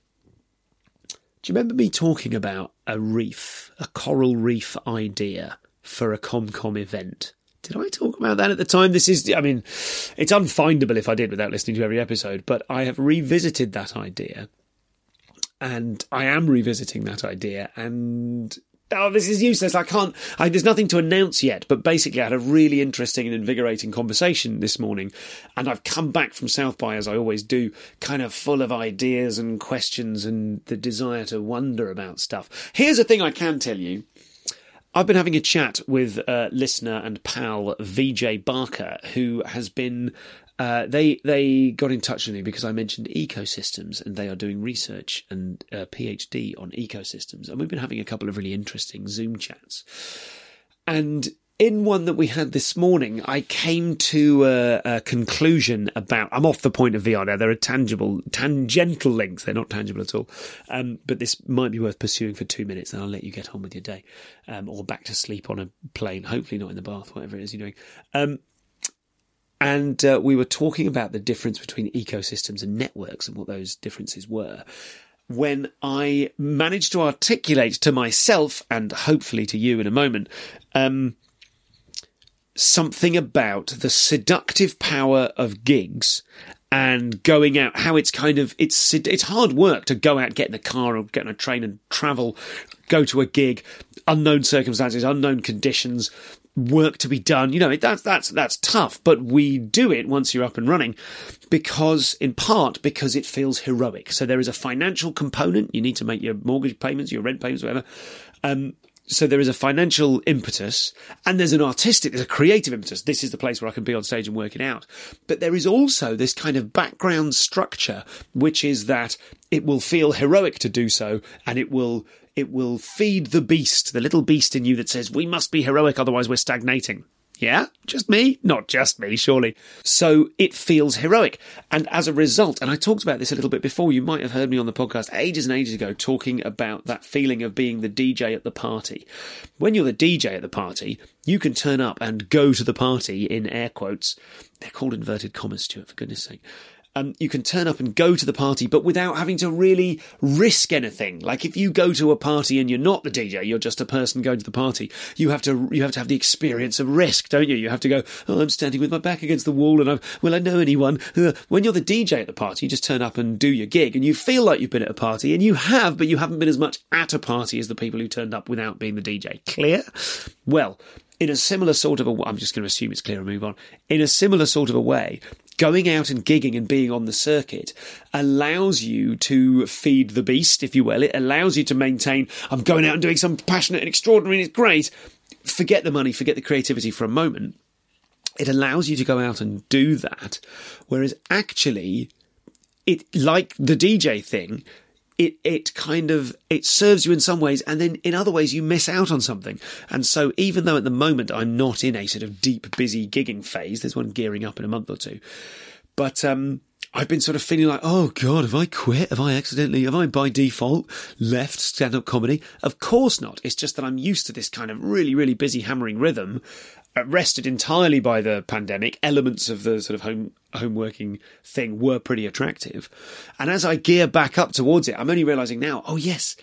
do you remember me talking about a reef, a coral reef idea for a ComCom event? Did I talk about that at the time? This is, I mean, it's unfindable if I did without listening to every episode, but I have revisited that idea. And I am revisiting that idea, and... oh, this is useless. I can't, I, there's nothing to announce yet, but basically I had a really interesting and invigorating conversation this morning, and I've come back from South by, as I always do, kind of full of ideas and questions and the desire to wonder about stuff. Here's a thing I can tell you. I've been having a chat with uh, listener and pal V J Barker, who has been... Uh, they they got in touch with me because I mentioned ecosystems, and they are doing research and a PhD on ecosystems. And we've been having a couple of really interesting Zoom chats. And in one that we had this morning, I came to a, a conclusion about... I'm off the point of V R now. There are tangible, tangential links. They're not tangible at all. Um, but this might be worth pursuing for two minutes, and I'll let you get on with your day. Um, or back to sleep on a plane, hopefully not in the bath, whatever it is you're doing. Um And uh, we were talking about the difference between ecosystems and networks and what those differences were, when I managed to articulate to myself, and hopefully to you in a moment, um, something about the seductive power of gigs and going out, how it's kind of, it's it's hard work to go out, get in a car or get on a train and travel, go to a gig, unknown circumstances, unknown conditions, work to be done. You know, that's that's that's tough, but we do it once you're up and running, because in part because it feels heroic. So there is a financial component. You need to make your mortgage payments, your rent payments, whatever. Um, so there is a financial impetus, and there's an artistic, there's a creative impetus. This is the place where I can be on stage and work it out. But there is also this kind of background structure, which is that it will feel heroic to do so, and it will it will feed the beast, the little beast in you that says, we must be heroic, otherwise we're stagnating. Yeah? Just me? Not just me, surely. So it feels heroic. And as a result, and I talked about this a little bit before, you might have heard me on the podcast ages and ages ago talking about that feeling of being the D J at the party. When you're the D J at the party, you can turn up and go to the party, in air quotes. They're called inverted commas, Stuart, for goodness sake. Um, you can turn up and go to the party, but without having to really risk anything. Like if you go to a party and you're not the D J, you're just a person going to the party, you have to you have to have the experience of risk, don't you? You have to go, oh, I'm standing with my back against the wall and I'm, will I know anyone? When you're the D J at the party, you just turn up and do your gig, and you feel like you've been at a party, and you have, but you haven't been as much at a party as the people who turned up without being the D J. Clear? Well, in a similar sort of a... I'm just going to assume it's clear and move on. In a similar sort of a way, going out and gigging and being on the circuit allows you to feed the beast, if you will. It allows you to maintain, I'm going out and doing something passionate and extraordinary and it's great. Forget the money, forget the creativity for a moment. It allows you to go out and do that. Whereas actually, it, like the D J thing, It it kind of, it serves you in some ways, and then in other ways you miss out on something. And so even though at the moment I'm not in a sort of deep, busy gigging phase, there's one gearing up in a month or two, but um, I've been sort of feeling like, oh God, have I quit? Have I accidentally, have I by default left stand-up comedy? Of course not. It's just that I'm used to this kind of really, really busy hammering rhythm, arrested entirely by the pandemic. Elements of the sort of home home working thing were pretty attractive. And as I gear back up towards it, I'm only realising now, oh yes,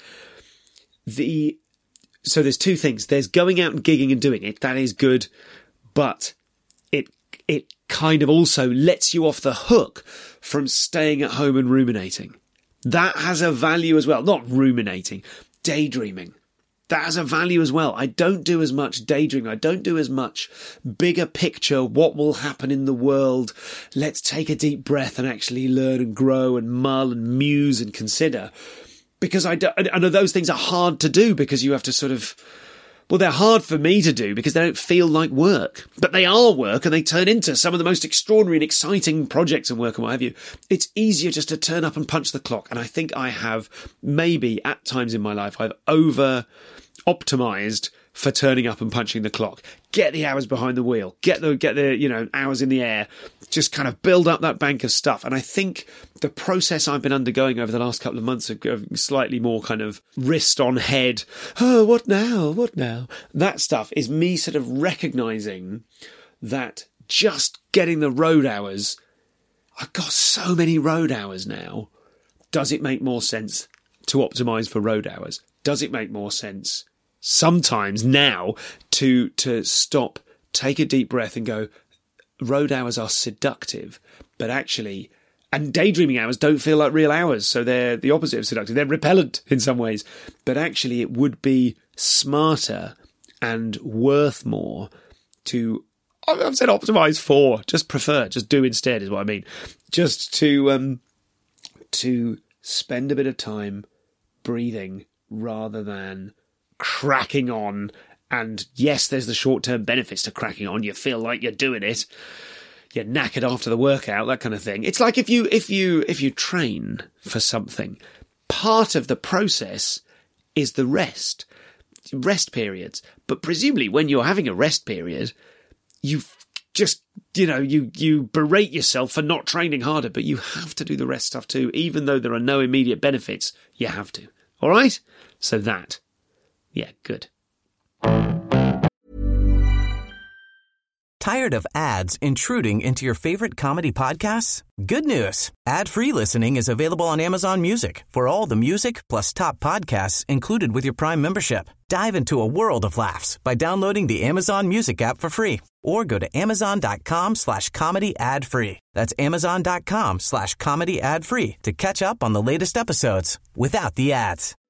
the, so there's two things. There's going out and gigging and doing it. That is good. But it, it kind of also lets you off the hook from staying at home and ruminating. That has a value as well. Not ruminating, daydreaming. That has a value as well. I don't do as much daydreaming. I don't do as much bigger picture, what will happen in the world. Let's take a deep breath and actually learn and grow and mull and muse and consider. Because I, do, I know those things are hard to do because you have to sort of, well, they're hard for me to do because they don't feel like work. But they are work and they turn into some of the most extraordinary and exciting projects and work and what have you. It's easier just to turn up and punch the clock. And I think I have maybe at times in my life, I've over optimized for turning up and punching the clock. Get the hours behind the wheel. Get the, get the, you know, hours in the air. Just kind of build up that bank of stuff. And I think the process I've been undergoing over the last couple of months of, of slightly more kind of wrist on head, oh, what now? What now? That stuff is me sort of recognizing that just getting the road hours, I've got so many road hours now. Does it make more sense to optimize for road hours? Does it make more sense sometimes now to to stop, take a deep breath and go, road hours are seductive, but actually, and daydreaming hours don't feel like real hours, so they're the opposite of seductive. They're repellent in some ways, but actually it would be smarter and worth more to, I've said optimize for, just prefer, just do instead is what I mean. Just to um to spend a bit of time breathing rather than cracking on. And yes, there's the short-term benefits to cracking on. You feel like you're doing it. You're knackered after the workout, that kind of thing. It's like if you if you if you train for something, part of the process is the rest, rest periods. But presumably, when you're having a rest period, you just you know you you berate yourself for not training harder, but you have to do the rest stuff too, even though there are no immediate benefits. You have to. All right? So that, yeah, good. Tired of ads intruding into your favorite comedy podcasts? Good news. Ad-free listening is available on Amazon Music for all the music plus top podcasts included with your Prime membership. Dive into a world of laughs by downloading the Amazon Music app for free or go to amazon.com slash comedy ad free. That's amazon.com slash comedy ad free to catch up on the latest episodes without the ads.